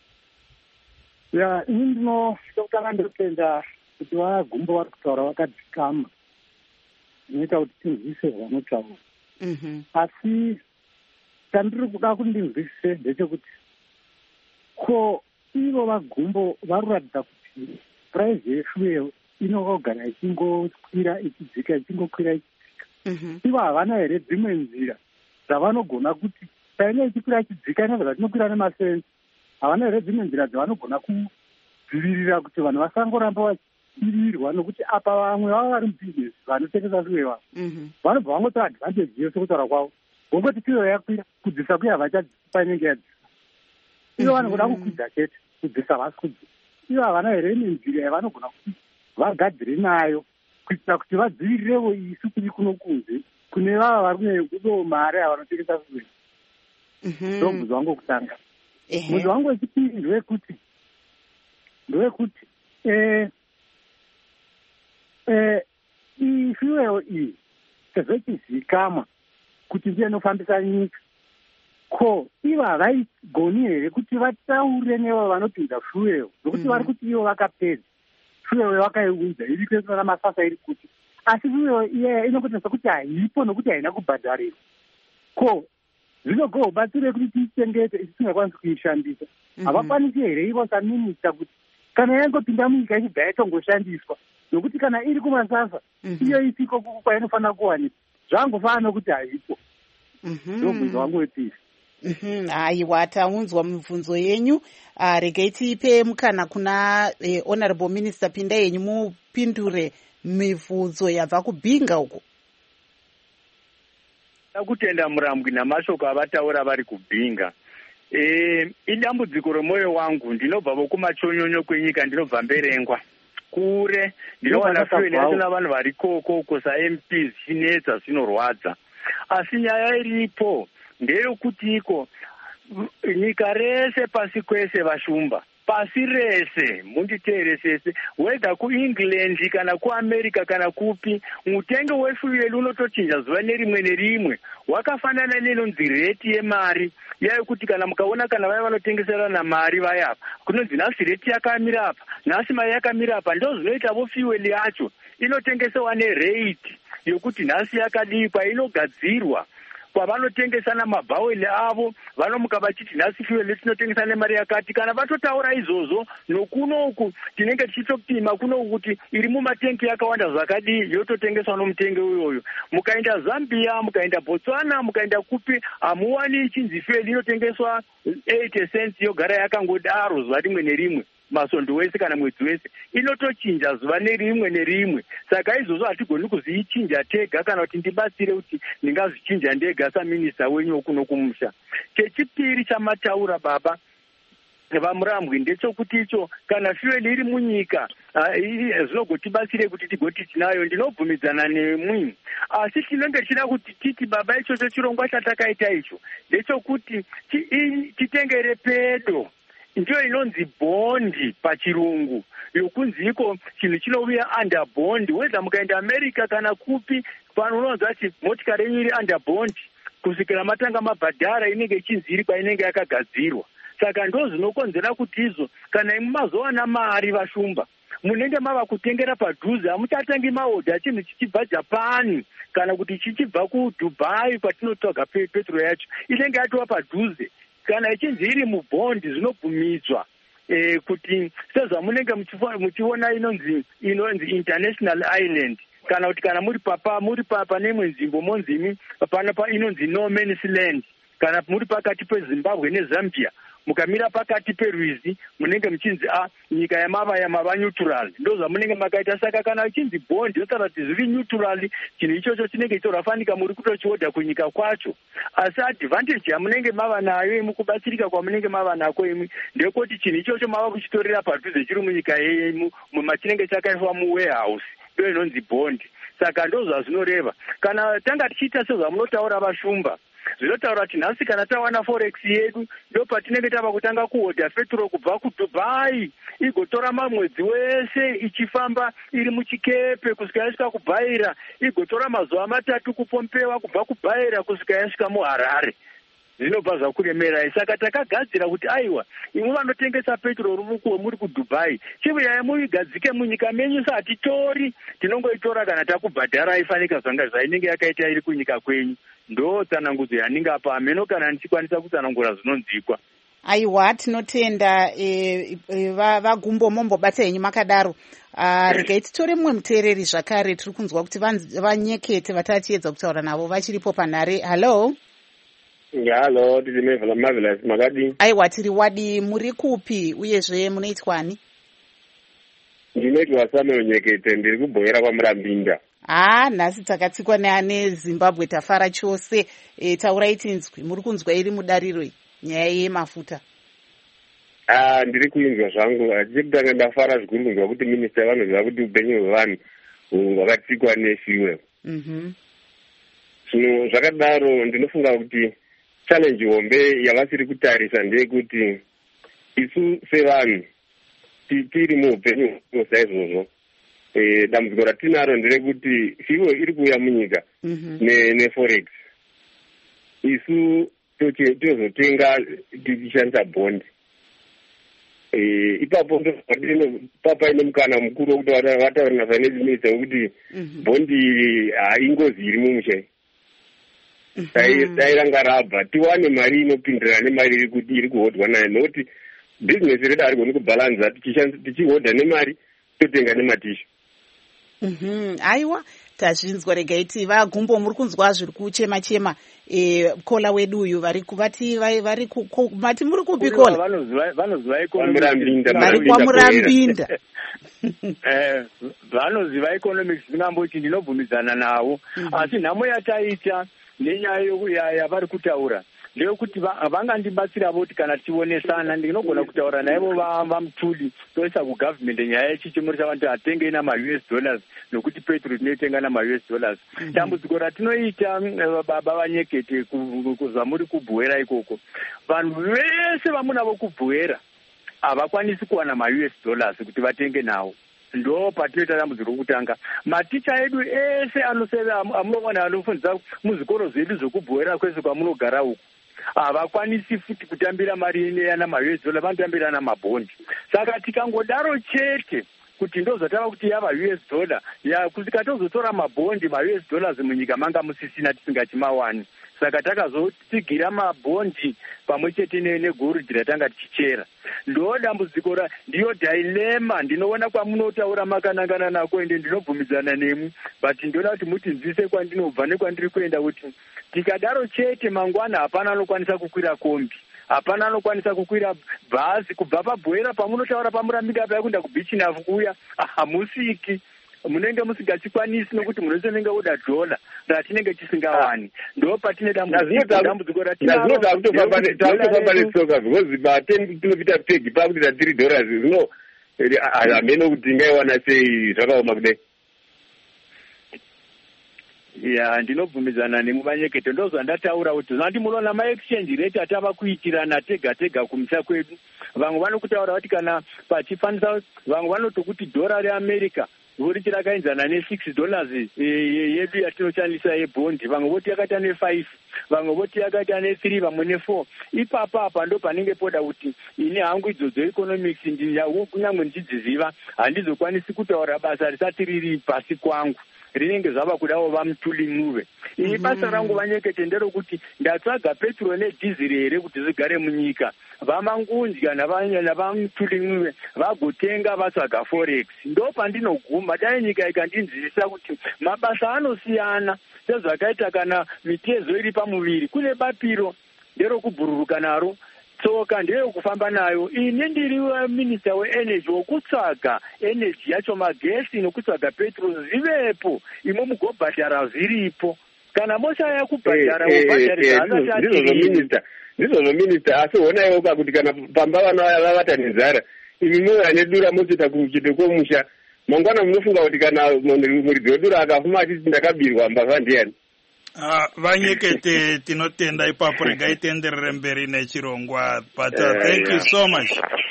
Ya, ini ndino chokutanga ndinotenda kuti vaGumbo vari kutaura vakadzikama. Zvinoita kuti tinzwise zvanotaura. Mhm. Asi chandiri kuda kuti ndinzwisise ndechekuti ko ivo vaGumbo vari kuratidza kuti puraizi yefuel inogara ichingokwira ichidzika ichingokwira ichidzika. Mhm. Ivo havana here dzimwe nzira dzavanogona kuti painenge ichikwira ichidzika inoza zvatinokwira nemasensi, havana here dzimwe nzira dzavanogona kudzivirira kuti vanhu vasangoramba vachivirirwa, nokuti apa vamwe vava vari mubhizinesi vanotengesa fuel vavo vanobva vangotora advantage yose kutaura kwavo vongoti fuel yakwira kudzisa kuya havachadzisi painenge yadzisa. Ivo vanogoda kukwidza chete, kudzisa vasi kudzisa. Ivo havana here imwe nzira yavanogona kuti vagadzire nayo kuitira kuti vadzivirirevo isu kuri kuno kunze kune vava vari kune kudo mari yavanotengesa fuel. Ndo mudzi wangu wokutanga. Mudzi wangu wechipiri ndowekuti ndowekuti iyi fuel iyi sezvo ichizivikanwa kuti ndiyo inofambisa nyika, ko ivo havaigoni here kuti vataure nevo vanopinza fuel nokuti vari kuti ivo vakapedza fuel vakaiudza iri kwesina namasasa iri kuti, asi fuel iyaya inongotaridza kuti haipo nokuti haina kubhadharirwa. Ko zvinogobatsire kuti tiichengete isi tisingakwanisi kuishandisa. Havakwanisi here ivo saminista kuti kana yangopinda munyika ichibva yatongoshandiswa, nokuti kana iri kumasasa iyo isiko kwainofanira kuwanikwa zvangofanana nokuti haipo. Ndo mubvunzo wangu wepiri. Aiwa, taunzwa mibvunzo yenyu. Uh, regai tiipe mukana kuna eh, Honorable Minister, pinda yenyu mupindure mibvunzo yabva kubhinga uko. Kutenda Murambwi namashoko avataura vari kubhinga. E, idambudziko romwoyo wangu, ndinobva vokumachonyonyo kwenyika, ndinobva Mberengwa kure, ndinowana fuel yasina vanhu vari koko uko sa-M Ps chinetsa zvinorwadza. Asi nyaya iripo ndeyekuti iko nyika rese pasi kwese Vashumba, pasi rese munditeeresese, whether kuEngland kana kuAmerica kana kupi, mutengo wefuel unotochinja zuva nerimwe nerimwe. Wakafanana nenonzi rate yemari yaikuti kana mukaona kana vaya vanotengeserana mari vaya kunonzi nhasi rate yakamira apa, nhasi mari yakamira apa, ndo zvinoita vo fuel yacho inotengesewa nerate yokuti nhasi yakadii kwainogadzirwa kwavanotengesana mabhaweli avo, vanomuka vachiti nhasi fuel yetinotengesa nemari yakati. Kana vatotaura izvozvo nokunoku tinenge tichitopima kunoku kuti iri mumatengi yakawanda zvakadii yototengeswa nomutengo uyoyo. Mukaenda Zambia, mukaenda Botswana, mukaenda kupi, hamuwani ichinzi fuel inotengeswa eighty cents yogara yakangodaro zuva rimwe nerimwe, masondo wese kana mwedzi wese, inotochinja zuva nerimwe nerimwe. Saka izvozvo hatigoni kuzichinja tega kana kuti ndibatsire kuti ndingazvichinja ndega saminista wenyu okuno kumusha. Chechipiri chamataura baba vaMurambwi ndechekuti icho kana fuel iri munyika zvinogotibatsire kuti tigoti tinayo, ndinobvumidzana nemwi. Asi tinenge tichida kuti titi baba ichocho chirongwa chatakaita icho ndechekuti titengere pedo, ndiyo inonzi bondi pachirungu, yokunzi iko chinhu chinouya under bond. Whether mukaenda America kana kupi, pano unonzi ati motikari yenyu iri under bond kusvikira matanga mabhadhara inenge ichinzi iri kwainenge yakagadzirwa. Saka ndo zvinokonzera kuti izvo kana imwe mazowana mari Vashumba munenge mava kutengera padhuze, hamuchatengi maodha chinhu chichibva Japani kana kuti chichibva kuDubai kwatinotsvaga petro yacho, inenge yatova padhuze. Kana ichinzi iri mubhondi zvinobvumidzwa e, kuti sezvamunenge muchiona inonzi inonzi international island, kana kuti kana muri papa muri pane imwe nzvimbo monzimi pana inonzi no man's land, kana muri pakati peZimbabwe neZambia mukamira pakati perwizi munenge muchinzi a nyika yamava yamava neutral, ndozvamunenge makaita. Saka kana uchinzi bondi yotaura kuti zviri neutral, chinhu ichocho chinenge chitorafanika muri kutochiodha kunyika kwacho. Asi advantage yamunenge mava nayo imi, kubatsirika kwamunenge mava nako imi, ndekuti chinhu ichocho mava kuchitorera padhuze chiri munyika yenyu machinenge chakaiswa muwarehouse, ndo inonzi bondi. Saka ndo zvazvinoreva. Kana tanga tichiita sezvamunotaura vashumba, zvinotaura kuti nhasi kana tawana forex yedu ndo patinenge tava kutanga kuhodha petro kubva kuDubai igotora mamwedzi wese ichifamba iri muchikepe kusvika yasvika kuBhaira, igotora mazuva matatu kupompewa kubva kuBhaira kusvika yasvika muHarare. Zvinobva zvakuremerai. Saka takagadzira kuti aiwa, imwe vanotengesa petro rubukuwe muri kuDubai, chivuyai muigadzike munyika menyu. Satitori, tinongoitora kana takubhadhara ifanika zvanga zvainenge yakaita iri kunyika kwenyu. Ndo tsanangudzo yaninge apa ameno kana ndichikwanisa kutsanangura zvinonzikwa. Aiwa, tinotenda e, e, vagumbo mombobata henyu makadaro. Uh, regai titore mumwe muteereri zvakare, tiri kunzwa kuti vanyekete vatatiedza kutaura navo vachiripo panhare. Hello. Halo, tiri Mevela Marvelous, makadi? Aiwa, tiri wadi, muri kupi uyezve munoitwani? Ndinoitwa Samuel Nyekete, ndiri kubhoera kwaMurambinda. Ah, nhasi takatsikwa neane Zimbabwe tafara chose. E, taurai tinzwi, muri kunzwa iri mudariro nyaya yemafuta? Ah, ndiri kuinzwa zvangu. Achikutanga ndafara zvikuru kunzwa kuti minista vanoziva kuti upenyu hwevanhu hwakatsikwa nefuel. Mhm. Zvino zvakadaro ndinofunga kuti challenge hombe yavasiri kutarisa ndeyekuti isu sevanhu tiri muupenyu saizvozvo. Eh, dambudziko ratinaro nderekuti fuel iri kuuya munyika neforex. Isu tozotenga tichishandisa bondi. Eh, ipapo papa ine mukana mukuru wekuti vataura nafinance minister wekuti bondi haingozi iri mumushai. Dai ranga rabva tiwane mari inopindirana nemari iri kuhodhwa nayo, nokuti bhizinesi redu harigoni kubhalanza tichihodha nemari totenga nematisha. Mhm. Aiwa, tazvinzwa. Regaiti vagumbo muri kunzwa zviri kuchema chema. E, kola wedu uyu vari kuvati vari mati muri kupi kola? Vanoziva economics. Vari kwaMurambinda. Eh, vanoziva economics ndingamboti ndinobvumidzana navo. Asi nhamo yataita nenyaya yavari kutaura ndeyekuti vangandibatsira voti kana tichionesana ndinogona kutaura naivo vamutuli toisa kugovernment nyaya yechichimuri chavanti atenge nama-U S dollars nokuti petro tinoitenga nama-U S dollars. Dambudziko ratinoita baba Vanyekete kubva muri kubhuera ikoko, vanhu vese vamunavo kubhuera havakwanisi kuwana ma-U S dollars kuti vatenge nawo. Ndo patinoita dambudziko rokutanga. Maticha edu ese anoseva amunowana anofundisa muzvikoro zvedu zvokubhuera kwese kwamunogara uku havakwanisi futi kutambira mari yana ma-U S dollar, vanotambira namabhondi. Saka tikangodaro chete kuti ndozvatava kuti yava U S dollar ya kusika tozotora mabhondi ma-U S dollars munyika manga musisina tisingachimawani. Saka takazotsigira mabhondi pamwe chete negoridhe ratanga tichichera. Ndo dambudziko ndiyo dilema ndinoona kwamunotaura makanangana nako, ende ndinobvumidzana nemu, but ndoda kuti mutinzise kwandinobva nekwandiri kuenda, kuti tikadaro chete mangwana hapana anokwanisa kukwira kombi, hapana anokwanisa kukwira bhazi kubva pabhoera pamunotaura paMurambinda paya kuenda kubichi nafu kuuya hamusiki. Munenge musingachikwanisi nokuti munose nenge oda dhola ratinenge tisingawani. Ndo patine dambudziko ratinazvinota kutofamba netsoka because baten tinopita pegi pakuti tatiri dollars zvino hameno kuti ingaiwana sei zvakaoma kudai. Ya, ndinobvumidzana nemuvanyekete. Ndozvandataura kuti zvandi munoona ma-exchange rate atava kuitirana tega tega kumisa kwedu. Vamwe vanokutaura kuti kana pachifanisa, vamwe vanotokuti dhora reAmerica voti rakaenzana ne-six dollars yedu yatinoshandisa yebondi, vamwe voti yakaita ne-five, vamwe voti yakaita ne-three, vamwe ne-four. Ipapa apa ndo panenge poda kuti ine hangu idzodzo economics kunyangwe ndichidziziva handizokwanisi kutaura basa risati riri pasi kwangu, rinenge zvava kudawo vamutuli muve. Ini basa rangu Vanyekete nderokuti ndatsvaga petro nedhiziri here kuti zvigare munyika. vamangunja navamtulingiwe vagotenga vatsvaga forex. Ndo pandinoguma dai nyika ikandinzwisisa kuti mabasa anosiyana sezvakaita kana mitezo iri pamuviri kune bapiro nderokubhururuka naro, tsoka ndeyokufamba nayo. Ini ndiri minista weenergy wokutsvaga energy yacho, magesi nokutsvaga petrol zvivepo, imo mugobhadhara zviripo. Kana moshaya kubhadhara wobhadharisa minista ndizvo minista asi honaiwo kuti kana pamba vana vavata nenzara imi moya nedura mochita kuchite kwomusha mangwana munofunga kuti kana muridzi wedura akafuma achiti ndakabirwa mbavha ndiyani. Ah, vanyekete tinotenda ipapo regai tenderere mberi nechirongwa, but uh, thank you so much.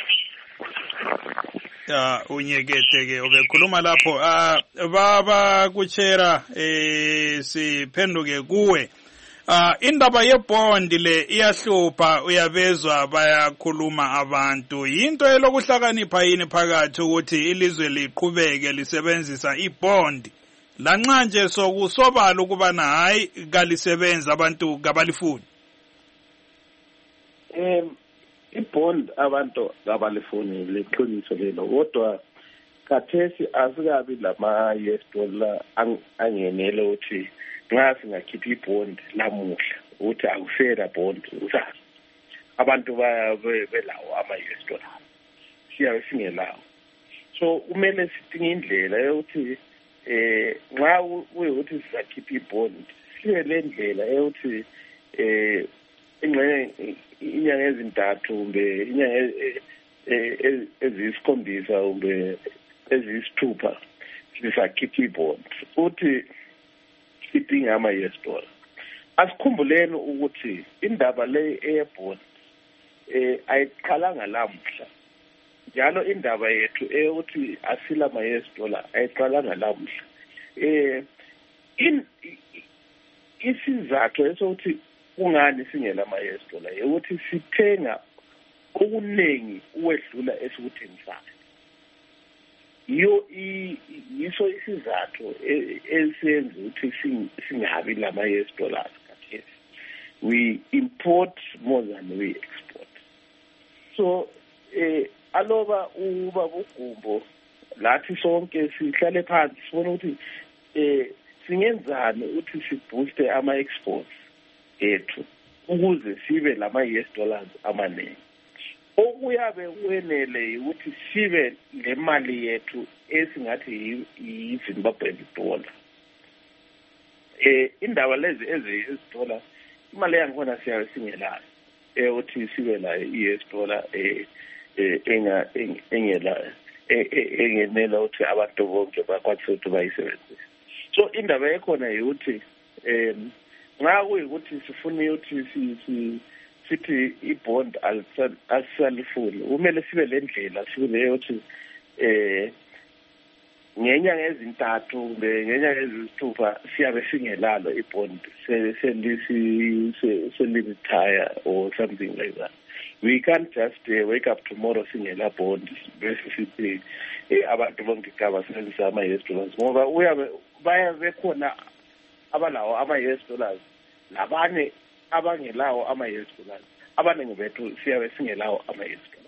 Uh, unyeketeke ubekhuluma lapho. Uh, baba kuchera eh siphenduke kuwe. Uh, indaba yebond le iyahlupha, uyabezwa bayakhuluma abantu. Yinto elokuhlakanipha yini phakathi ukuthi ilizwe liqhubeke lisebenzisa ibond lanxa nje sokusobala ukubana hayi kalisebenza abantu kabalifuni? Em ibond abantu kabalifuni liqiniso lelo, kodwa khathesi asikabi lama U S dollar angenele ukuthi nxa singakhipha ibond lamuhla ukuthi akusela bond usazi abantu belawo ama U S dollar siyabe singelawo. So kumele sidinge indlela yokuthi eh nxa ukuthi sizakhipha ibond sibe le ndlela yokuthi eh ingxenye inyanga ezintathu kumbe inyanga ezisikhombisa kumbe ezisithupha sizakhipha ibond uthi sidinga ama U S dollar. Asikhumbuleni ukuthi indaba le eyebond eh ayiqalanga lamhla, njalo indaba yethu eyokuthi asila ama U S dollar ayiqalanga lamhla. Eh in isizathu esokuthi kungani singela ama U S dollar ukuthi sithenga okuningi uwedlula esikuthengisayo. Yo yiso isizathu esenza ukuthi singabi lama U S dollars kathesi. We import more than we export. So eh aloba uba ugumbo lathi sonke sihlale phansi sibona ukuthi eh singenzani ukuthi sibooste ama exports ethu ukuze sibe lama U S dollars amaningi. Okuyabe kwenele ukuthi sibe le mali yethu esingathi yi-Zimbabwe dollar. Eh indaba lezi ezi dollar imali yangikhona siyabe singelayo ukuthi sibe la U S dollar eh enga engela engenela ukuthi abantu bonke bakwathi ukuthi bayisebenzise. So indaba ekhona ukuthi em nxa kuyikuthi sifuna ukuthi si sithi ibond alisalifuni kumele sibe le ndlela sibe ukuthi eh ngenyanga ezintathu ngenyanga ezisithupha siyabe singelalo ibond selisi selitire or something like that. We can't just uh, wake up tomorrow singela bond bese sithi abantu bonke kabasebenzisa ama U S dollars ngoba uyabe baya bekhona abalawo ama U S dollars labane abangelawo ama U S dollars abaningi bethu siyabe singelawo ama U S dollars.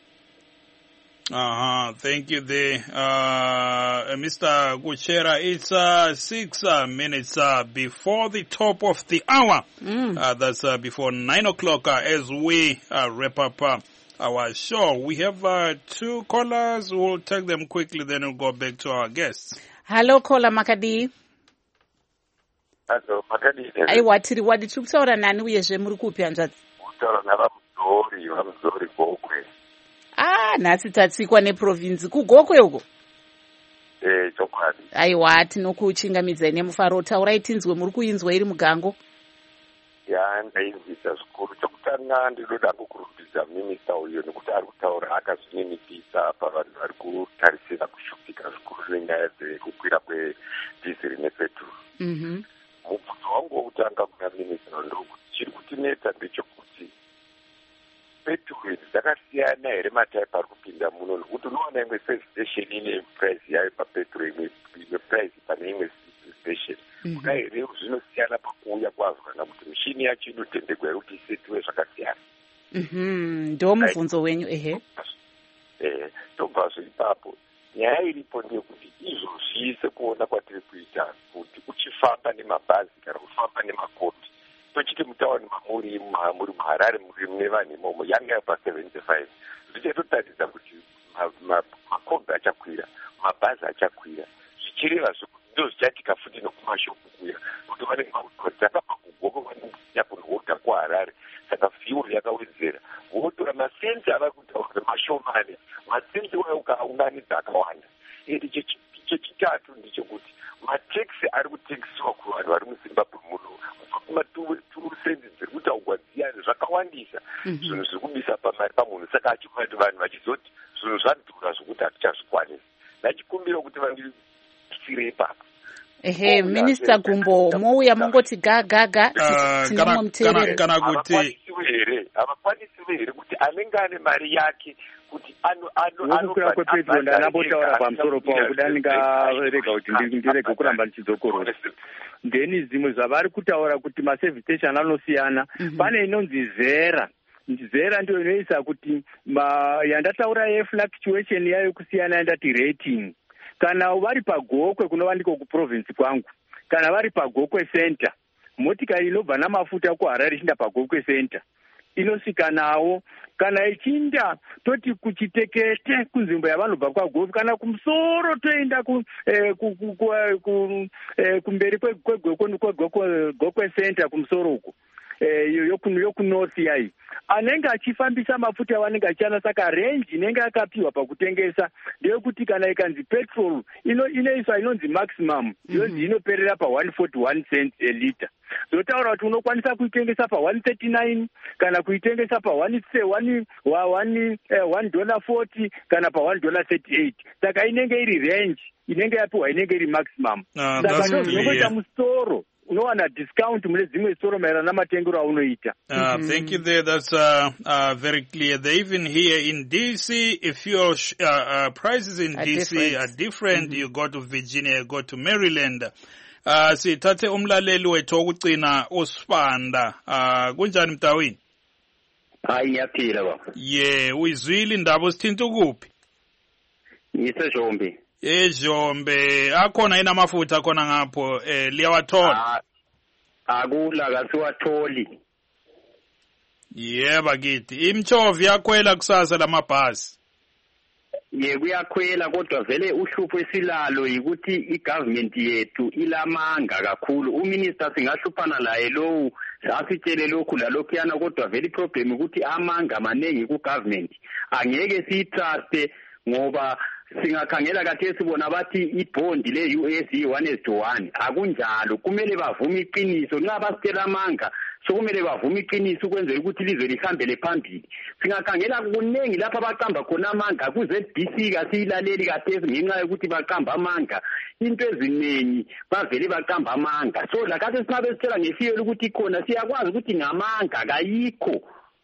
Uh-huh. Thank you there, uh, Mister Kuchera. It's uh, six uh, minutes uh, before the top of the hour. Mm. Uh, that's uh, before nine o'clock uh, as we uh, wrap up uh, our show. We have uh, two callers. We'll take them quickly, then we'll go back to our guests. Hello, caller Makadi. Hello, Makadi. Aiwa, tiri wadi tukutaura nani uyezve muri kupi hanzvadzi? Kutaura navamuzori, vamuzori Gokwe. Ah, nhasi tatsikwa neprovinsi kuGokwe uko. Eh, chokwadi. Aiwa, tinokuchingamidzai nemufaro. Taurai tinzwe muri kuinzwa iri mugango. Ya, ndainzisa zvikuru. Chokutanga ndinoda kukurumbidza minista uyo nekuti ari kutaura akazvininipisa pavanhu vari kutarisira kushupika zvikuru nenyaya dzekukwira kwedhizeri nepetrol. Mhm. Mubvunzo wangu wokutanga kuna minista ndokuti chiri kutinetsa ndechekuti petrol dzakasiyana here mataipi ari kupinda muno nokuti unoona imwe service station ine price yayo papetrol imwe imwe price pane imwe station. Kudai here zvinosiyana pakuuya kwazvo kana kuti mishini yacho inotendegwa kuti isetiwe zvakasiyana. Ndo mubvunzo wenyu ehe. Eh, tobvazo ipapo nyaya iripo ndeyekuti izvozvise kuona kwatiri kuita kuti uchifamba nemabhazi kana kufamba nemakombi tochiti mutaoni mamuri muri muharare muri mune vanhu imomo yanga yapa seventy-five zvichatotaridza kuti makombi achakwira mabhazi achakwira zvichireva zvokuti ndo zvichatika futi nokumashopu kuya kuti vanenge vakudzaka pakugoko vanenya kunhodha kuharare saka fuel yakawedzera votora masensi ava kutaura mashomane masensi waya ukaunganidza akawanda ende chechitatu ndechekuti mataxi ari kutekisiwa kuvanhu vari muzimbabwe muno maturusendi dziri kutaurwa dziyani zvakawandisa zvinhu zviri kubisa pamari pamunhu saka achifana kuti vanhu vachizoti zvinhu zvadhura zvokuti hatichazvikwanisa ndachikumbira kuti vandisire ipapo. Ehe, Minister Gumbo, mouya mongoti gaga kana kana kuti avakwanisiwe here kuti anenge ane mari yake kuti ano ano anokura kwepedyo ndanambotaura pamusoro pawo kuda ndingarega kuti ndirege kuramba ndichidzokorosa. Then zvimwe zvavari kutaura kuti maservice station anosiyana, pane inonzi zera. Zera ndiyo inoisa kuti yandataura yefluctuation yayo kusiyana yandati rating. Kana vari pagokwe kunova ndiko kuprovince kwangu, kana vari pagokwe center, motikari inobva namafuta kuharare ichinda pagokwe center inosvika nawo. Kana ichinda toti kuchitekete kunzvimbo yavanobva kwagokwe, kana kumusoro toenda ku, eh, ku, ku, ku, ku, eh, kumberi kwegokwe center kumusoro uko yokunorth yai anenge achifambisa mafuta avanenge achiana. Saka range inenge akapiwa pakutengesa ndeyekuti kana ikanzi petrol ino inoiswa inonzi maximum yonzi inoperera pa one forty-one cents a liter, zotaura kuti unokwanisa kuitengesa pa one thirty-nine kana kuitengesa pa one dollar forty kana pa one dollar thirty-eight. Saka inenge iri range inenge yapiwa inenge iri maximum. Saka ndozvinoita musoro unowana discount mune dzimwe store maererano namatengero aunoita. Uh, thank you there. That's uh, uh, very clear. They even here in D C, if your uh, uh, prices in are D C different. are different, mm-hmm. you go to Virginia, you go to Maryland. Uh, sithathe umlaleli wethu okucina uSibanda. Uh, kunjani mtawini? Hayi ngiyaphila baba. Yeah, uyizwile indaba usithinta kuphi? Ngisejombe. Ejombe akhona yini amafutha khona ngapho eh liyawathola? Akula kasiwatholi. Yeba kithi imchovi yakhwela kusasa lamabhasi. Ye kuyakhwela kodwa vele uhlupho esilalo ukuthi igovernment yethu ilamanga kakhulu. Uminister singahluphana laye lo asitshele lokhu lalokhu yana kodwa vele iproblem ukuthi amanga manengi ku government. Angeke siyitrust ngoba singakhangela kathi sibona bathi ibhondi le U S one is to one akunjalo. Kumele bavume iqiniso nxa basitela amanga sokumele bavume iqiniso ukwenzela ukuthi lize lihambele phambili. Singakhangela kunengi lapha baqamba khona amanga kuze B C kasiyilaleli kathesi ngenxa yokuthi baqamba amanga into eziningi bavele baqamba amanga. So la kathi sinabe sitshela ngefiyo ukuthi khona siyakwazi ukuthi ngamanga kayikho.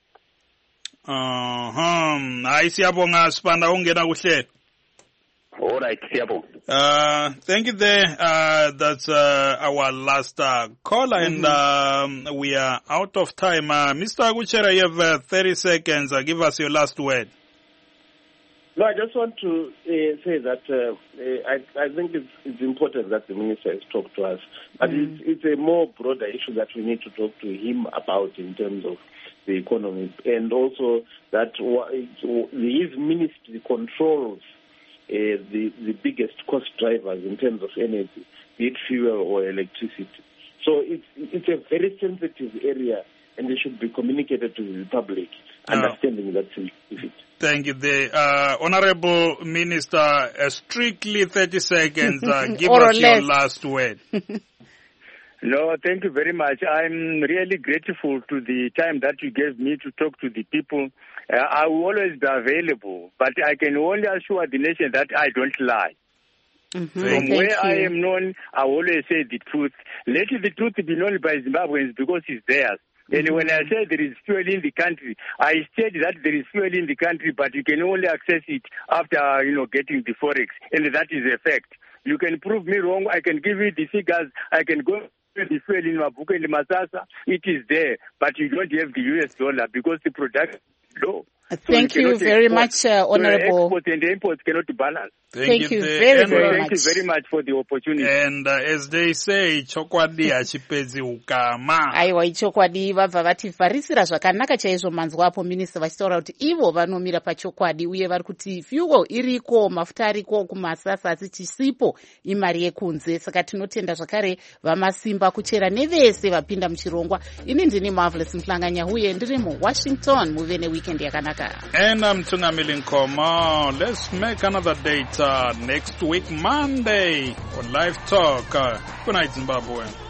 Aha, hayi siyabonga Sibanda ungena kuhlelo. All right, siyabonga. Uh, thank you there. Uh, that's uh, our last uh, caller, mm-hmm. and um, we are out of time. Uh, Mister Aguchera, you have uh, thirty seconds. Uh, give us your last word. No, I just want to uh, say that uh, uh, I, I think it's, it's important that the minister has talked to us, but mm-hmm. it's, it's a more broader issue that we need to talk to him about in terms of the economy, and also that his ministry controls Uh, the, the biggest cost drivers in terms of energy, be it fuel or electricity. So it's, it's a very sensitive area, and it should be communicated to the public, uh, understanding that sensitivity. Thank you. The uh, Honorable Minister, uh, strictly thirty seconds, uh, give us less. Your last word. No, thank you very much. I'm really grateful to the time that you gave me to talk to the people. Uh, I will always be available, but I can only assure the nation that I don't lie. Mm-hmm. From Thank where you. I am known, I always say the truth. Let the truth be known by Zimbabweans because it's theirs. And mm-hmm. when I say there is fuel in the country, I state that there is fuel in the country, but you can only access it after, you know, getting the forex, and that is a fact. You can prove me wrong. I can give you the figures. I can go the fuel in Mabuka and Masasa, it is there, but you don't have the U S dollar because the production is low. Thank so you, you very export. much, uh, Honorable. So exports and imports cannot balance. Thank, Thank you, you very, and, very uh, much. Thank you very much for the opportunity. And uh, as they say, chokwadi hachipedzi ukama. Aiwa, ichokwadi vabva vativharisira zvakanaka chaizvo manzwapo minista vachitaura kuti ivo vanomira pachokwadi uye vari kuti fuel iriko, mafuta ariko kumasasa asi chisipo imari yekunze. Saka tinotenda zvakare vamasimba kuchera nevese vapinda muchirongwa. Ini ndini Marvelous Mhlanganya uye ndiri muWashington. Muve neweekend yakanaka. And I'm Tunamili Nkoma. Let's make another date uh, next week, Monday, on Live Talk. Uh, good night, Zimbabwe.